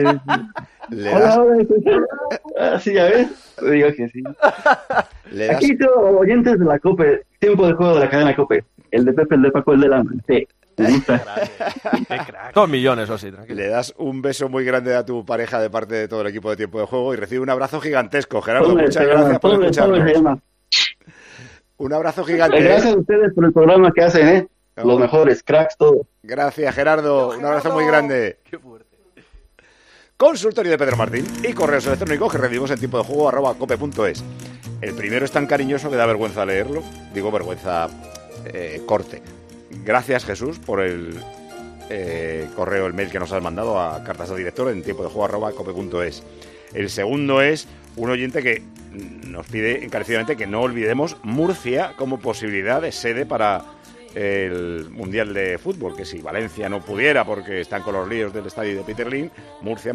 S8: Hola. Sí, ya ves. Digo que sí. Aquí todos oyentes de la COPE, tiempo de juego de la cadena COPE. El de Pepe, el de Paco, el de la... Sí. Me gusta.
S12: 2 millones o sí, tranquilo.
S1: Le das un beso muy grande a tu pareja de parte de todo el equipo de Tiempo de Juego y recibe un abrazo gigantesco. Gerardo, muchas gracias por escucharnos. Un abrazo gigante.
S8: Gracias a ustedes por el programa que hacen, ¿eh? Los mejores, cracks, todo.
S1: Gracias, Gerardo. Un abrazo muy grande.
S4: Qué fuerte.
S1: Consultorio de Pedro Martín y correos electrónicos que recibimos en tiempodejuego@cope.es. El primero es tan cariñoso que da vergüenza leerlo. Digo vergüenza corte. Gracias, Jesús, por el correo, el mail que nos has mandado a cartas al director en tiempodejuego@cope.es. El segundo es un oyente que nos pide encarecidamente que no olvidemos Murcia como posibilidad de sede para el Mundial de Fútbol, que si Valencia no pudiera porque están con los líos del estadio de Peter Lim, Murcia.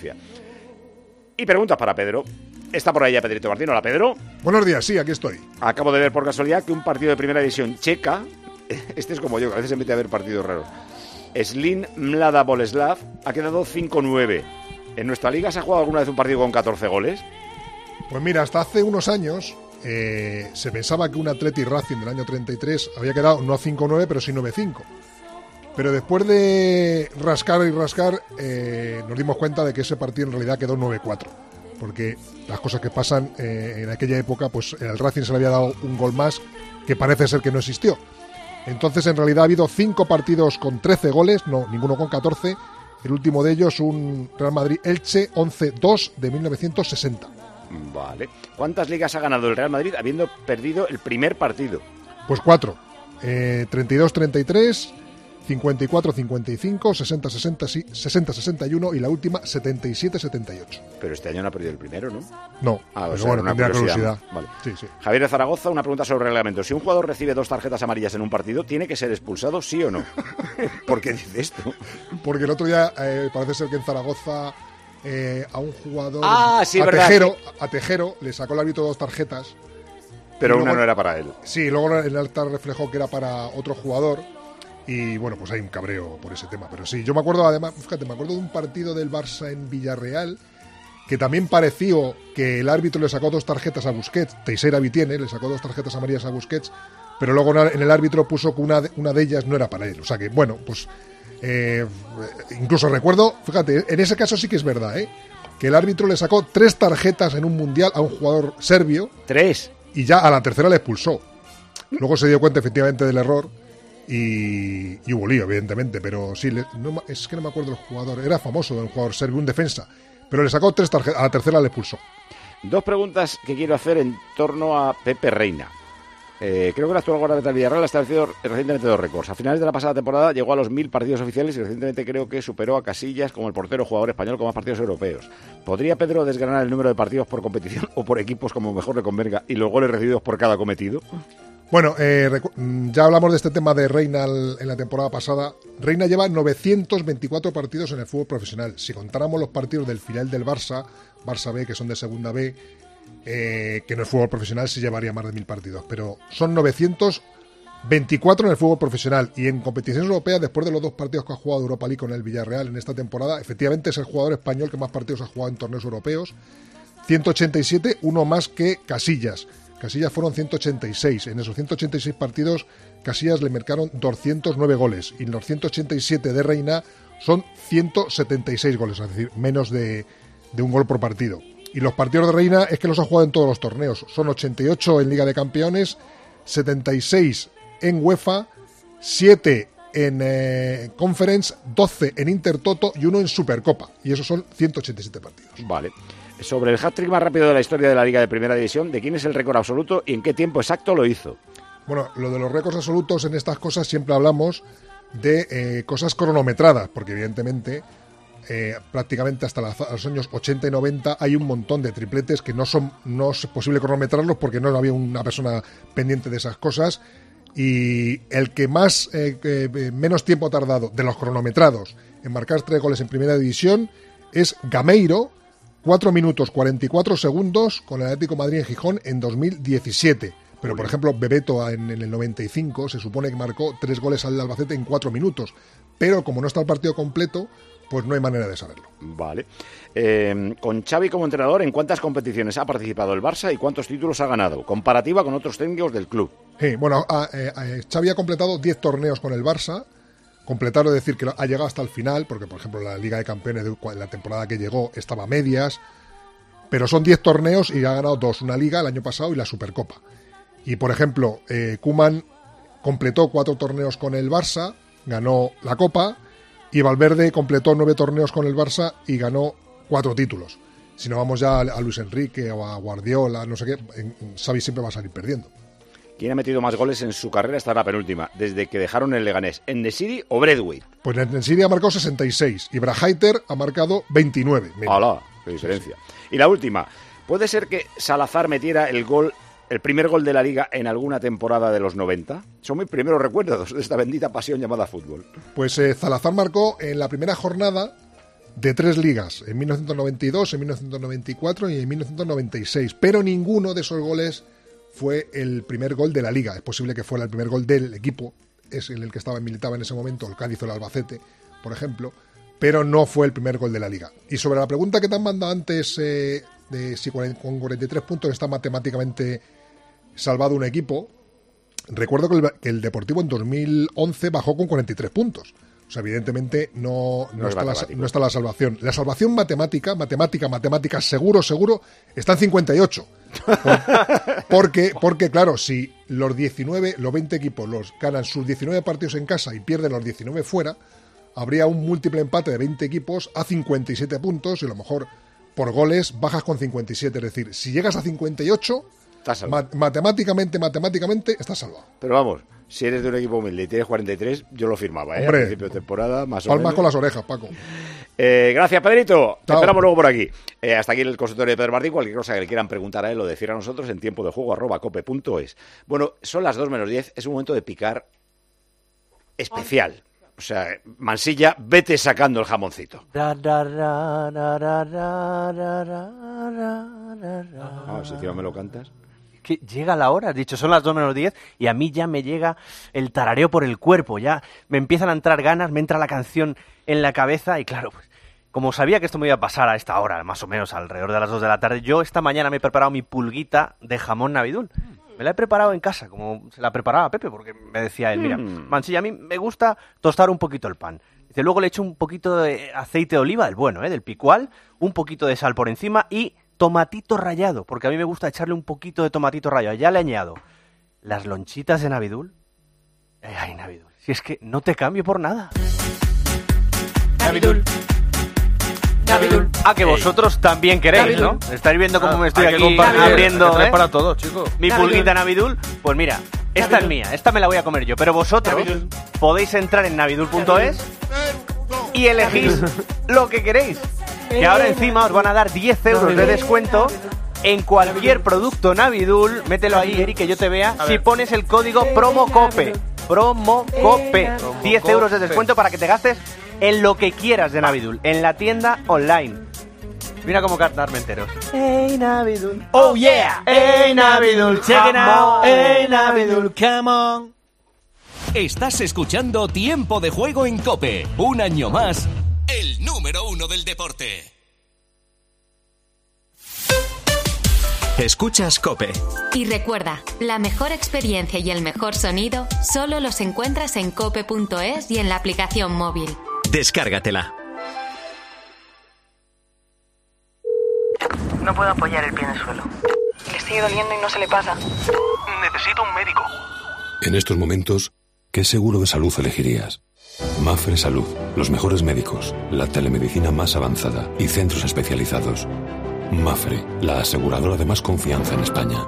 S1: Y preguntas para Pedro. Está por ahí ya Pedrito Martín. Hola, Pedro.
S9: Buenos días, sí, aquí estoy.
S1: Acabo de ver por casualidad que un partido de primera división checa, este es como yo, que a veces se mete a ver partidos raros, Slin Mlada Boleslav, ha quedado 5-9. ¿En nuestra liga se ha jugado alguna vez un partido con 14 goles?
S9: Pues mira, hasta hace unos años se pensaba que un Athletic Racing del año 33 había quedado no 5-9, pero sí 9-5. Pero después de rascar, nos dimos cuenta de que ese partido en realidad quedó 9-4. Porque las cosas que pasan en aquella época, pues el Racing se le había dado un gol más que parece ser que no existió. Entonces, en realidad ha habido 5 partidos con 13 goles, no, ninguno con 14. El último de ellos, un Real Madrid-Elche 11-2 de 1960.
S1: Vale. ¿Cuántas ligas ha ganado el Real Madrid habiendo perdido el primer partido?
S9: Pues 4. 32-33, 54-55, 60-61 y la última 77-78.
S1: Pero este año no ha perdido el primero, ¿no?
S9: No,
S1: pero
S9: bueno,
S1: una
S9: tendría
S1: curiosidad.
S9: Vale. Sí.
S1: Javier de Zaragoza, una pregunta sobre el reglamento. Si un jugador recibe 2 tarjetas amarillas en un partido, ¿tiene que ser expulsado, sí o no? ¿Por qué dice esto?
S9: Porque el otro día parece ser que en Zaragoza a un jugador,
S1: sí,
S9: a
S1: verdad.
S9: Tejero, le sacó el árbitro 2 tarjetas.
S1: Pero
S9: luego,
S1: una no era para él.
S9: Sí, luego el alta reflejó que era para otro jugador. Y bueno, pues hay un cabreo por ese tema. Pero sí, yo me acuerdo además, fíjate, de un partido del Barça en Villarreal que también pareció que el árbitro le sacó 2 tarjetas a Busquets. Teixeira Vitiene le sacó 2 tarjetas amarillas a Busquets, pero luego en el árbitro puso que una de ellas no era para él. O sea que, bueno, pues incluso recuerdo, fíjate, en ese caso sí que es verdad, que el árbitro le sacó 3 tarjetas en un mundial a un jugador serbio.
S1: 3.
S9: Y ya a la tercera le expulsó. Luego se dio cuenta efectivamente del error y hubo lío, evidentemente, pero sí, es que no me acuerdo del jugador, era famoso del jugador serbio, un defensa, pero le sacó 3 tarjetas, a la tercera le expulsó.
S1: 2 preguntas que quiero hacer en torno a Pepe Reina. Creo que el actual guardameta del Villarreal ha establecido recientemente 2 récords. A finales de la pasada temporada llegó a los 1000 partidos oficiales y recientemente creo que superó a Casillas como el portero jugador español con más partidos europeos. ¿Podría Pedro desgranar el número de partidos por competición o por equipos como mejor le convenga y los goles recibidos por cada cometido?
S9: Bueno, ya hablamos de este tema de Reina en la temporada pasada. Reina lleva 924 partidos en el fútbol profesional. Si contáramos los partidos del filial del Barça B, que son de segunda B, que no es fútbol profesional, sí llevaría más de 1000 partidos. Pero son 924 en el fútbol profesional. Y en competiciones europeas, después de los 2 partidos que ha jugado Europa League con el Villarreal en esta temporada, efectivamente es el jugador español que más partidos ha jugado en torneos europeos. 187, uno más que Casillas. Casillas fueron 186. En esos 186 partidos, Casillas le marcaron 209 goles. Y en los 187 de Reina son 176 goles, es decir, menos de un gol por partido. Y los partidos de Reina es que los ha jugado en todos los torneos. Son 88 en Liga de Campeones, 76 en UEFA, 7 en Conference, 12 en Intertoto y 1 en Supercopa. Y esos son 187 partidos.
S1: Vale. Sobre el hat-trick más rápido de la historia de la Liga de Primera División, ¿de quién es el récord absoluto y en qué tiempo exacto lo hizo?
S9: Bueno, lo de los récords absolutos en estas cosas siempre hablamos de cosas cronometradas, porque evidentemente prácticamente hasta los años 80 y 90 hay un montón de tripletes que no es posible cronometrarlos porque no había una persona pendiente de esas cosas. Y el que menos tiempo ha tardado de los cronometrados en marcar 3 goles en primera división es Gameiro, 4 minutos 44 segundos con el Atlético de Madrid en Gijón en 2017. Pero, por ejemplo, Bebeto en el 95 se supone que marcó 3 goles al Albacete en 4 minutos. Pero como no está el partido completo, pues no hay manera de saberlo.
S3: Vale. Con Xavi como entrenador, ¿en cuántas competiciones ha participado el Barça y cuántos títulos ha ganado? Comparativa con otros técnicos del club.
S9: Bueno, Xavi ha completado 10 torneos con el Barça. Completar es decir que ha llegado hasta el final, porque, por ejemplo, la Liga de Campeones de la temporada que llegó estaba a medias. Pero son 10 torneos y ha ganado 2, una Liga el año pasado y la Supercopa. Y, por ejemplo, Koeman completó 4 torneos con el Barça, ganó la Copa, y Valverde completó 9 torneos con el Barça y ganó 4 títulos. Si no vamos ya a Luis Enrique o a Guardiola, no sé qué, Xavi siempre va a salir perdiendo.
S3: ¿Quién ha metido más goles en su carrera? Esta es la penúltima, desde que dejaron el Leganés. ¿En-Nesyri o Braithwaite?
S9: Pues En-Nesyri ha marcado 66 y Braithwaite ha marcado 29.
S3: ¡Hala! ¡Qué diferencia! Sí. Y la última, ¿puede ser que Salazar metiera el primer gol de la Liga en alguna temporada de los 90? Son mis primeros recuerdos de esta bendita pasión llamada fútbol.
S9: Pues Salazar marcó en la primera jornada de 3 ligas, en 1992, en 1994 y en 1996, pero ninguno de esos goles fue el primer gol de la Liga. Es posible que fuera el primer gol del equipo, es el que militaba en ese momento, el Cádiz o el Albacete, por ejemplo, pero no fue el primer gol de la Liga. Y sobre la pregunta que te han mandado antes, de si con 43 puntos está matemáticamente salvado un equipo, recuerdo que el Deportivo en 2011 bajó con 43 puntos. O sea, evidentemente no está la salvación. La salvación matemática, seguro, está en 58. Porque, claro, si los 20 equipos ganan sus 19 partidos en casa y pierden los 19 fuera, habría un múltiple empate de 20 equipos a 57 puntos y a lo mejor por goles bajas con 57. Es decir, si llegas a 58... matemáticamente estás salvado.
S3: Pero vamos, si eres de un equipo humilde y tienes 43, yo lo firmaba,
S9: Hombre,
S3: al principio de temporada, más o menos.
S9: Palmas con las orejas, Paco.
S3: Gracias, Pedrito. Te
S9: Chao.
S3: esperamos luego por aquí. Hasta aquí el consultorio de Pedro Martín. Cualquier cosa que le quieran preguntar a él o decir a nosotros en tiempo de juego @cope.es. Bueno, son las 2 menos 10. Es un momento de picar especial. O sea, Mansilla, vete sacando el jamoncito. Si encima me lo cantas.
S4: Que llega la hora, has dicho, son las 2 menos 10 y a mí ya me llega el tarareo por el cuerpo, ya me empiezan a entrar ganas, me entra la canción en la cabeza y claro, pues, como sabía que esto me iba a pasar a esta hora, más o menos alrededor de las 2 de la tarde, yo esta mañana me he preparado mi pulguita de jamón navidul. Me la he preparado en casa, como se la preparaba Pepe, porque me decía él, mira, Mansilla, a mí me gusta tostar un poquito el pan. Dice, luego le echo un poquito de aceite de oliva, el bueno, del picual, un poquito de sal por encima y tomatito rallado, porque a mí me gusta echarle un poquito de tomatito rallado. Ya le añado las lonchitas de Navidul. Ay, Navidul, si es que no te cambio por nada. Navidul. Que vosotros también queréis, ¿no? Estáis viendo cómo me estoy aquí abriendo,
S12: para todo, chicos.
S4: Mi pulguita Navidul. Pues mira, esta es mía, esta me la voy a comer yo, pero vosotros podéis entrar en navidul.es y elegís lo que queréis. Que ahora encima os van a dar 10 euros de descuento en cualquier producto Navidul. Mételo ahí, Eric, que yo te vea. Si pones el código PROMOCOPE. 10 euros de descuento para que te gastes en lo que quieras de Navidul, en la tienda online. Mira cómo cantarme enteros. Hey Navidul, oh yeah. Hey Navidul, check it out. Hey Navidul, come on.
S10: Estás escuchando Tiempo de Juego en COPE. Un año más, el número 1 del deporte.
S24: Escuchas COPE.
S17: Y recuerda, la mejor experiencia y el mejor sonido solo los encuentras en cope.es y en la aplicación móvil.
S24: Descárgatela.
S11: No puedo apoyar el pie en el suelo. Le sigue doliendo y no se le pasa. Necesito un médico.
S14: En estos momentos, ¿qué seguro de salud elegirías? Mapfre Salud, los mejores médicos, la telemedicina más avanzada y centros especializados. Mapfre, la aseguradora de más confianza en España.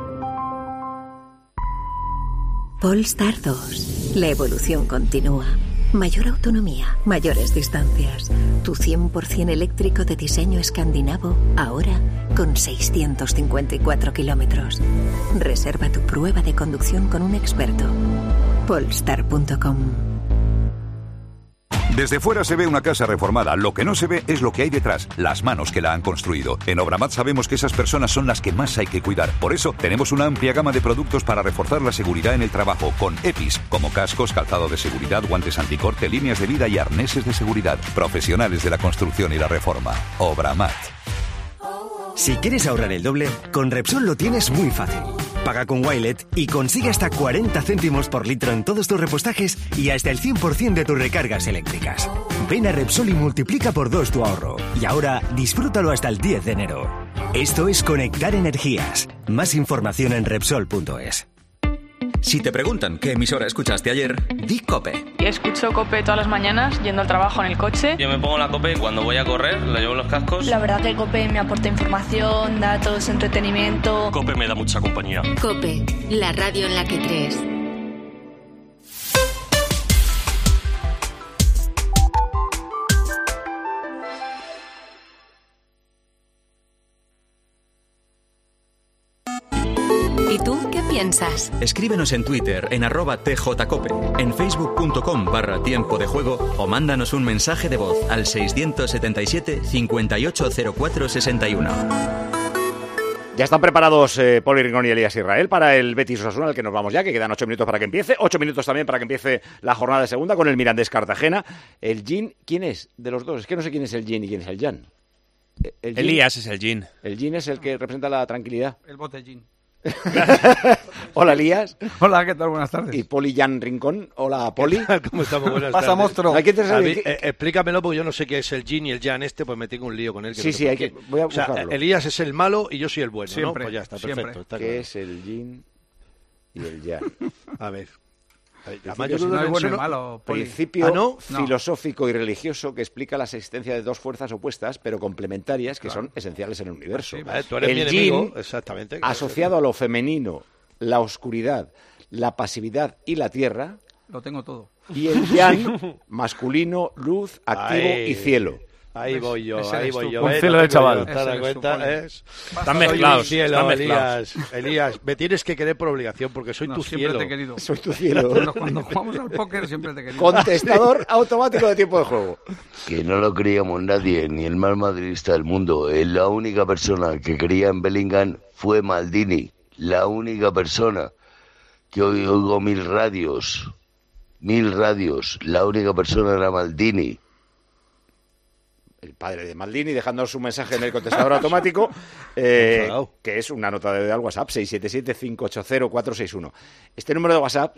S21: Polestar 2. La evolución continúa. Mayor autonomía, mayores distancias. Tu 100% eléctrico de diseño escandinavo, ahora con 654 kilómetros. Reserva tu prueba de conducción con un experto. Polestar.com.
S15: Desde fuera se ve una casa reformada, lo que no se ve es lo que hay detrás, las manos que la han construido. En Obramat sabemos que esas personas son las que más hay que cuidar. Por eso tenemos una amplia gama de productos para reforzar la seguridad en el trabajo, con EPIs, como cascos, calzado de seguridad, guantes anticorte, líneas de vida y arneses de seguridad. Profesionales de la construcción y la reforma. Obramat.
S16: Si quieres ahorrar el doble, con Repsol lo tienes muy fácil. Paga con Wilet y consigue hasta 40 céntimos por litro en todos tus repostajes y hasta el 100% de tus recargas eléctricas. Ven a Repsol y multiplica por 2 tu ahorro. Y ahora disfrútalo hasta el 10 de enero. Esto es conectar energías. Más información en Repsol.es.
S24: Si te preguntan qué emisora escuchaste ayer, di COPE.
S11: Escucho COPE todas las mañanas yendo al trabajo en el coche.
S18: Yo me pongo la COPE cuando voy a correr, la llevo en los cascos.
S11: La verdad que COPE me aporta información, datos, entretenimiento.
S18: COPE me da mucha compañía.
S17: COPE, la radio en la que crees. ¿Y tú qué piensas?
S24: Escríbenos en Twitter en @tjcope, en facebook.com/tiempo de juego o mándanos un mensaje de voz al 677 580461.
S3: Ya están preparados Poli Rincón y Elías Israel para el Betis Osasuna, al que nos vamos ya, que quedan 8 minutos para que empiece. 8 minutos también para que empiece la jornada de segunda con el Mirandés Cartagena. El Gin, ¿quién es de los dos? Es que no sé quién es el Gin y quién es el Jan.
S13: Elías es el Gin.
S3: El Gin es el que representa la tranquilidad.
S19: El botellín.
S3: Hola, Elías.
S19: Hola, ¿qué tal? Buenas tardes.
S3: Y Poli Jan Rincón. Hola, Poli.
S19: ¿Cómo estamos? Buenas
S3: Pasa
S19: tardes.
S3: monstruo.
S19: Explícamelo porque yo no sé qué es el Gin y el Jan porque me tengo un lío con él.
S3: Sí, hay que... Voy a buscarlo.
S19: Elías es el malo y yo soy el bueno, siempre, ¿no? Pues ya está, siempre. perfecto. Está
S3: ¿Qué
S19: claro.
S3: es el Gin y el Jan?
S19: A ver. Además, yo no es bueno y malo, Poli.
S3: Principio filosófico y religioso que explica la existencia de dos fuerzas opuestas pero complementarias que son esenciales en el universo.
S19: Tú eres mi
S3: el
S19: enemigo,
S3: Yin,
S19: exactamente.
S3: asociado a lo femenino, la oscuridad, la pasividad y la tierra.
S19: Lo tengo todo.
S3: Y el Yang, masculino, luz, activo y cielo.
S19: Ahí voy yo.
S3: Un cielo de chaval.
S19: Están
S3: mezclados.
S19: Cielo, Elías, me tienes que querer por obligación porque soy tu cielo. Te he querido.
S3: Soy tu cielo.
S19: Cuando jugamos al póker siempre te he querido.
S3: Contestador automático de tiempo de juego.
S20: Que no lo creíamos nadie, ni el más madridista del mundo. La única persona que creía en Bellingham fue Maldini. La única persona que hoy oigo mil radios. La única persona era Maldini.
S3: El padre de Maldini, dejándonos un mensaje en el contestador automático, que es una nota de WhatsApp, 677-580-461. Este número de WhatsApp,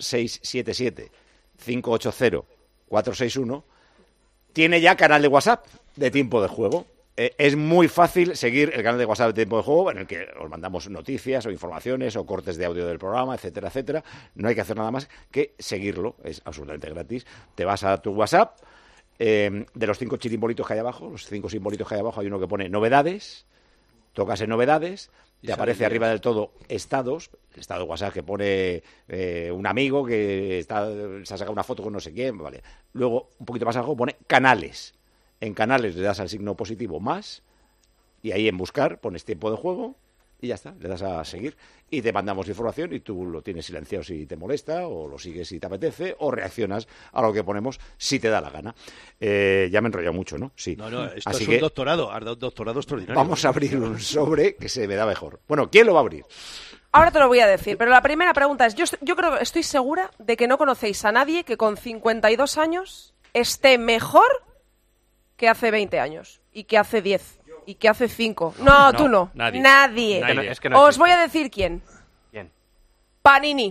S3: 677-580-461, tiene ya canal de WhatsApp de tiempo de juego. Es muy fácil seguir el canal de WhatsApp de tiempo de juego, en el que os mandamos noticias o informaciones o cortes de audio del programa, etcétera, etcétera. No hay que hacer nada más que seguirlo, es absolutamente gratis. Te vas a tu WhatsApp. De los 5 chirimbolitos que hay abajo, los 5 simbolitos que hay abajo, hay uno que pone novedades, tocas en novedades, te aparece arriba del todo estados, el estado de WhatsApp que pone un amigo que se ha sacado una foto con no sé quién, vale. Luego, un poquito más abajo, pone canales. En canales le das al signo positivo más, y ahí en buscar pones tiempo de juego, y ya está, le das a seguir y te mandamos información y tú lo tienes silenciado si te molesta o lo sigues si te apetece o reaccionas a lo que ponemos si te da la gana. Ya me he enrollado mucho, ¿no? Sí.
S19: No, esto
S3: Así
S19: es
S3: que
S19: un doctorado extraordinario.
S3: vamos a abrir un sobre que se me da mejor. Bueno, ¿quién lo va a abrir?
S5: Ahora te lo voy a decir, pero la primera pregunta es, yo creo, estoy segura de que no conocéis a nadie que con 52 años esté mejor que hace 20 años y que hace 10. ¿Y que hace 5? No, tú no. Nadie.
S4: Es que no
S5: Os voy a decir quién.
S4: ¿Quién?
S5: Panini.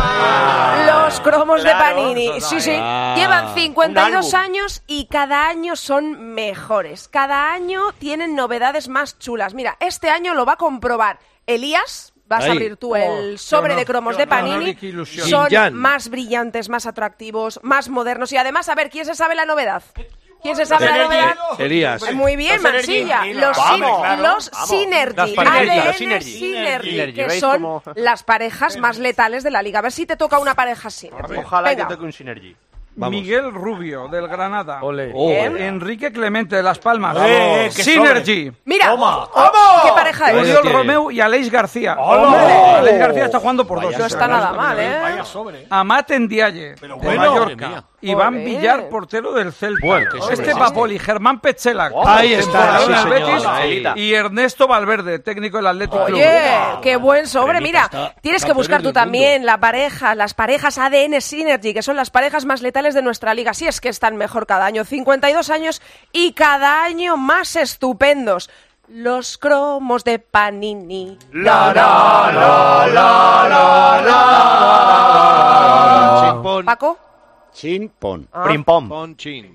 S5: Los cromos de Panini. Sí. Llevan 52 años y cada año son mejores. Cada año tienen novedades más chulas. Mira, este año lo va a comprobar Elías. Vas a abrir tú el sobre de cromos de Panini. Son más brillantes, más atractivos, más modernos. Y además, a ver, ¿quién se sabe la novedad? ¿Quién se sabe la novedad?
S19: Elías.
S5: Muy bien, Mansilla. Los Synergy. ADN Synergy, que son las parejas más letales de la liga. A ver si te toca una pareja así.
S4: Ojalá que toque un Synergy.
S19: Vamos. Miguel Rubio, del Granada. Ole. Enrique Clemente, de Las Palmas. Synergy.
S5: Mira, ¿qué pareja es?
S19: Oriol Romeu y Aleix García. Aleix García está jugando por 2.
S5: No está nada mal, ¿eh?
S19: Amat Ndiaye, de Mallorca. Iván Villar, portero del Celta.
S12: Bueno,
S19: Papoli, Germán Petzela,
S12: ahí está,
S19: del
S12: sí,
S19: Betis,
S12: señor,
S19: y Ernesto Valverde, técnico del Athletic Club.
S5: Oye, qué buen sobre. Mira, tienes que buscar tú también las parejas ADN Synergy, que son las parejas más letales de nuestra liga. Si es que están mejor cada año. 52 años y cada año más estupendos. Los cromos de Panini.
S12: La, la, la, la, la, la.
S5: ¿Paco?
S1: Chin, pon.
S4: Primpom.
S12: Pon, chin.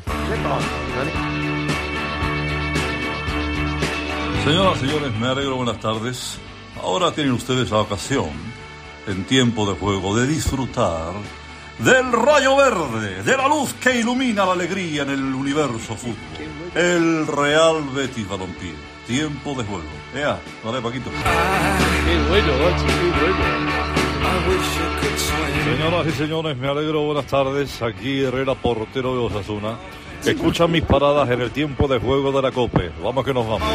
S2: Señoras y señores, me alegro, buenas tardes. Ahora tienen ustedes la ocasión, en tiempo de juego, de disfrutar del rayo verde, de la luz que ilumina la alegría en el universo fútbol. El Real Betis Balompié. Tiempo de juego. Dale, Paquito.
S12: Qué bueno, Ochi, qué bueno.
S2: Señoras y señores, me alegro, buenas tardes. Aquí Herrera, portero de Osasuna. Escuchan mis paradas en el tiempo de juego de la COPE. Vamos que nos vamos.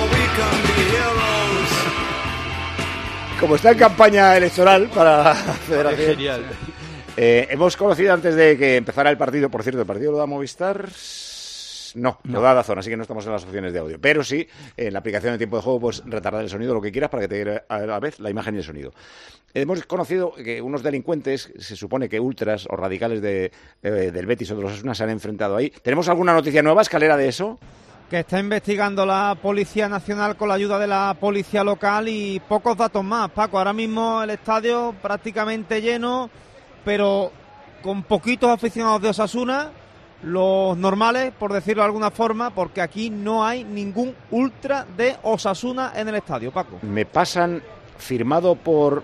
S1: Como está en campaña electoral para la Federación.
S12: Genial.
S1: Hemos conocido antes de que empezara el partido, por cierto, ¿el partido lo da Movistar? No, lo da Dazón, así que no estamos en las opciones de audio. Pero sí, en la aplicación de tiempo de juego, pues retardar el sonido, lo que quieras, para que te dé a la vez la imagen y el sonido. Hemos conocido que unos delincuentes, se supone que ultras o radicales del Betis o de los Osasuna, se han enfrentado ahí. ¿Tenemos alguna noticia nueva, Escalera, de eso?
S6: Que está investigando la Policía Nacional con la ayuda de la Policía Local y pocos datos más, Paco. Ahora mismo el estadio prácticamente lleno, pero con poquitos aficionados de Osasuna, los normales, por decirlo de alguna forma, porque aquí no hay ningún ultra de Osasuna en el estadio, Paco.
S1: Me pasan, firmado por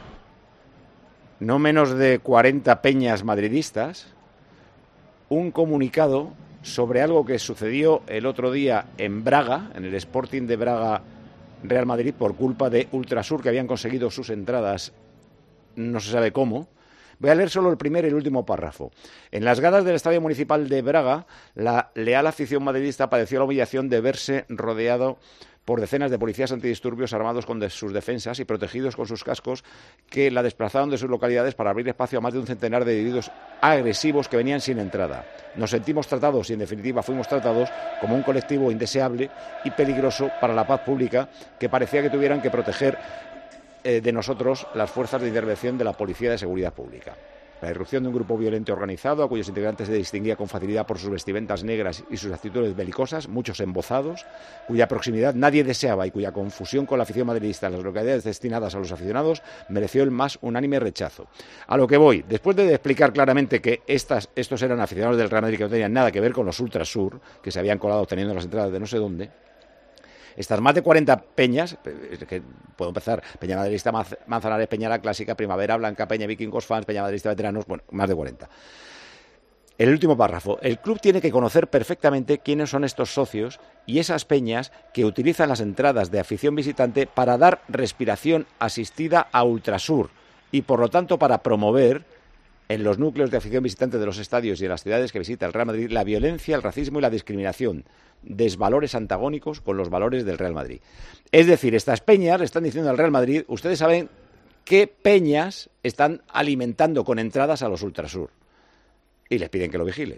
S1: no menos de 40 peñas madridistas, un comunicado sobre algo que sucedió el otro día en Braga, en el Sporting de Braga Real Madrid, por culpa de Ultrasur, que habían conseguido sus entradas, no se sabe cómo. Voy a leer solo el primer y el último párrafo. En las gradas del Estadio Municipal de Braga, la leal afición madridista padeció la humillación de verse rodeado por decenas de policías antidisturbios armados con sus defensas y protegidos con sus cascos, que la desplazaron de sus localidades para abrir espacio a más de un centenar de individuos agresivos que venían sin entrada. Nos sentimos tratados y, en definitiva, fuimos tratados como un colectivo indeseable y peligroso para la paz pública, que parecía que tuvieran que proteger de nosotros las fuerzas de intervención de la Policía de Seguridad Pública. La irrupción de un grupo violento organizado, a cuyos integrantes se distinguía con facilidad por sus vestimentas negras y sus actitudes belicosas, muchos embozados, cuya proximidad nadie deseaba y cuya confusión con la afición madridista en las localidades destinadas a los aficionados mereció el más unánime rechazo. A lo que voy, después de explicar claramente que estos eran aficionados del Real Madrid que no tenían nada que ver con los Ultrasur, que se habían colado obteniendo las entradas de no sé dónde, estas más de 40 peñas, que puedo empezar, Peña Madridista Manzanares, Peña La Clásica, Primavera Blanca, Peña Vikingos Fans, Peña Madridista Veteranos, bueno, más de 40. El último párrafo. El club tiene que conocer perfectamente quiénes son estos socios y esas peñas que utilizan las entradas de afición visitante para dar respiración asistida a Ultrasur y, por lo tanto, para promover en los núcleos de afición visitante de los estadios y en las ciudades que visita el Real Madrid la violencia, el racismo y la discriminación, desvalores antagónicos con los valores del Real Madrid. Es decir, estas peñas le están diciendo al Real Madrid, ustedes saben qué peñas están alimentando con entradas a los Ultrasur y les piden que lo vigilen.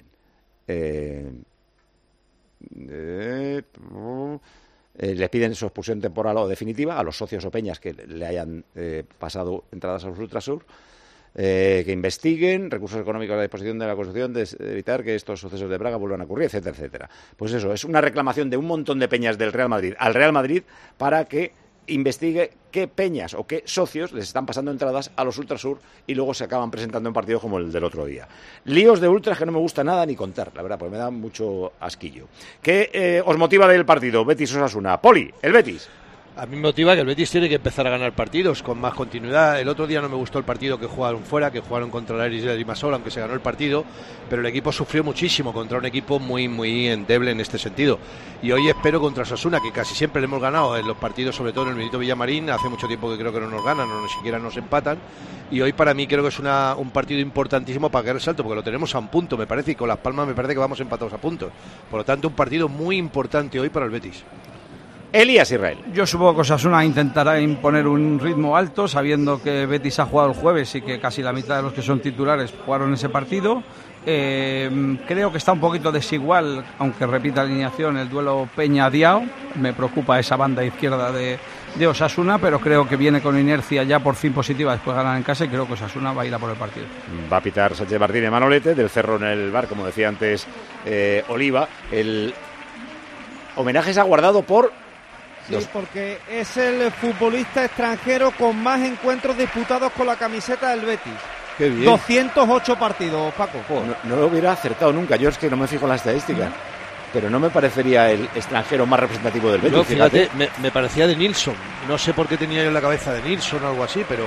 S1: Les piden su expulsión temporal o definitiva a los socios o peñas que le hayan pasado entradas a los Ultrasur. Que investiguen, recursos económicos a la disposición de la Constitución, de evitar que estos sucesos de Braga vuelvan a ocurrir, etcétera, etcétera. Pues eso, es una reclamación de un montón de peñas del Real Madrid al Real Madrid para que investigue qué peñas o qué socios les están pasando entradas a los Ultrasur y luego se acaban presentando en partidos como el del otro día. Líos de ultras que no me gusta nada ni contar, la verdad, porque me da mucho asquillo. ¿Qué os motiva del partido? Betis Osasuna. Poli, el Betis.
S12: A mí me motiva que el Betis tiene que empezar a ganar partidos con más continuidad. El otro día no me gustó el partido que jugaron fuera, que jugaron contra el Aris de Limassol, aunque se ganó el partido, pero el equipo sufrió muchísimo contra un equipo muy, muy endeble en este sentido. Y hoy espero contra Osasuna, que casi siempre le hemos ganado en los partidos, sobre todo en el Benito Villamarín. Hace mucho tiempo que creo que no nos ganan, o ni siquiera nos empatan. Y hoy para mí creo que es un partido importantísimo para quedar el salto, porque lo tenemos a un punto, me parece, y con Las Palmas me parece que vamos empatados a puntos. Por lo tanto, un partido muy importante hoy para el Betis.
S3: Elías Israel.
S19: Yo supongo que Osasuna intentará imponer un ritmo alto, sabiendo que Betis ha jugado el jueves y que casi la mitad de los que son titulares jugaron ese partido. Creo que está un poquito desigual, aunque repita alineación, el duelo Peña-Diao. Me preocupa esa banda izquierda de Osasuna, pero creo que viene con inercia ya por fin positiva después de ganar en casa y creo que Osasuna va a ir a por el partido.
S3: Va a pitar Sánchez Martínez Manolete, del Cerro en el Bar, como decía antes Oliva. El homenaje se ha guardado por...
S6: Sí, porque es el futbolista extranjero con más encuentros disputados con la camiseta del Betis.
S1: Qué bien.
S6: 208 partidos, Paco.
S1: No lo hubiera acertado nunca. Yo es que no me fijo en la estadística. Pero no me parecería el extranjero más representativo del Betis.
S7: Yo, fíjate, me parecía de Nilsson. No sé por qué tenía yo en la cabeza de Nilsson o algo así, pero,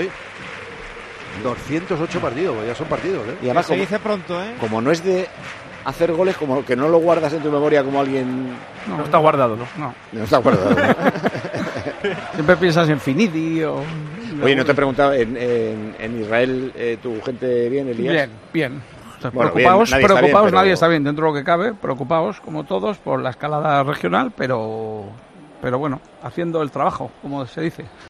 S7: 208 partidos, ya son partidos, ¿eh?
S6: Y además, se dice pronto, ¿eh?
S1: Como no es de hacer goles, como que no lo guardas en tu memoria como alguien...
S19: No está guardado, ¿no?
S1: No está guardado.
S19: Siempre piensas en Finidi o...
S1: Oye, no te he preguntado, en Israel, ¿tu gente bien, Elías?
S19: Bien. O sea,
S1: bueno,
S19: preocupados,
S1: bien,
S19: nadie está bien dentro de lo que cabe, preocupados como todos por la escalada regional, pero bueno, haciendo el trabajo, como se dice.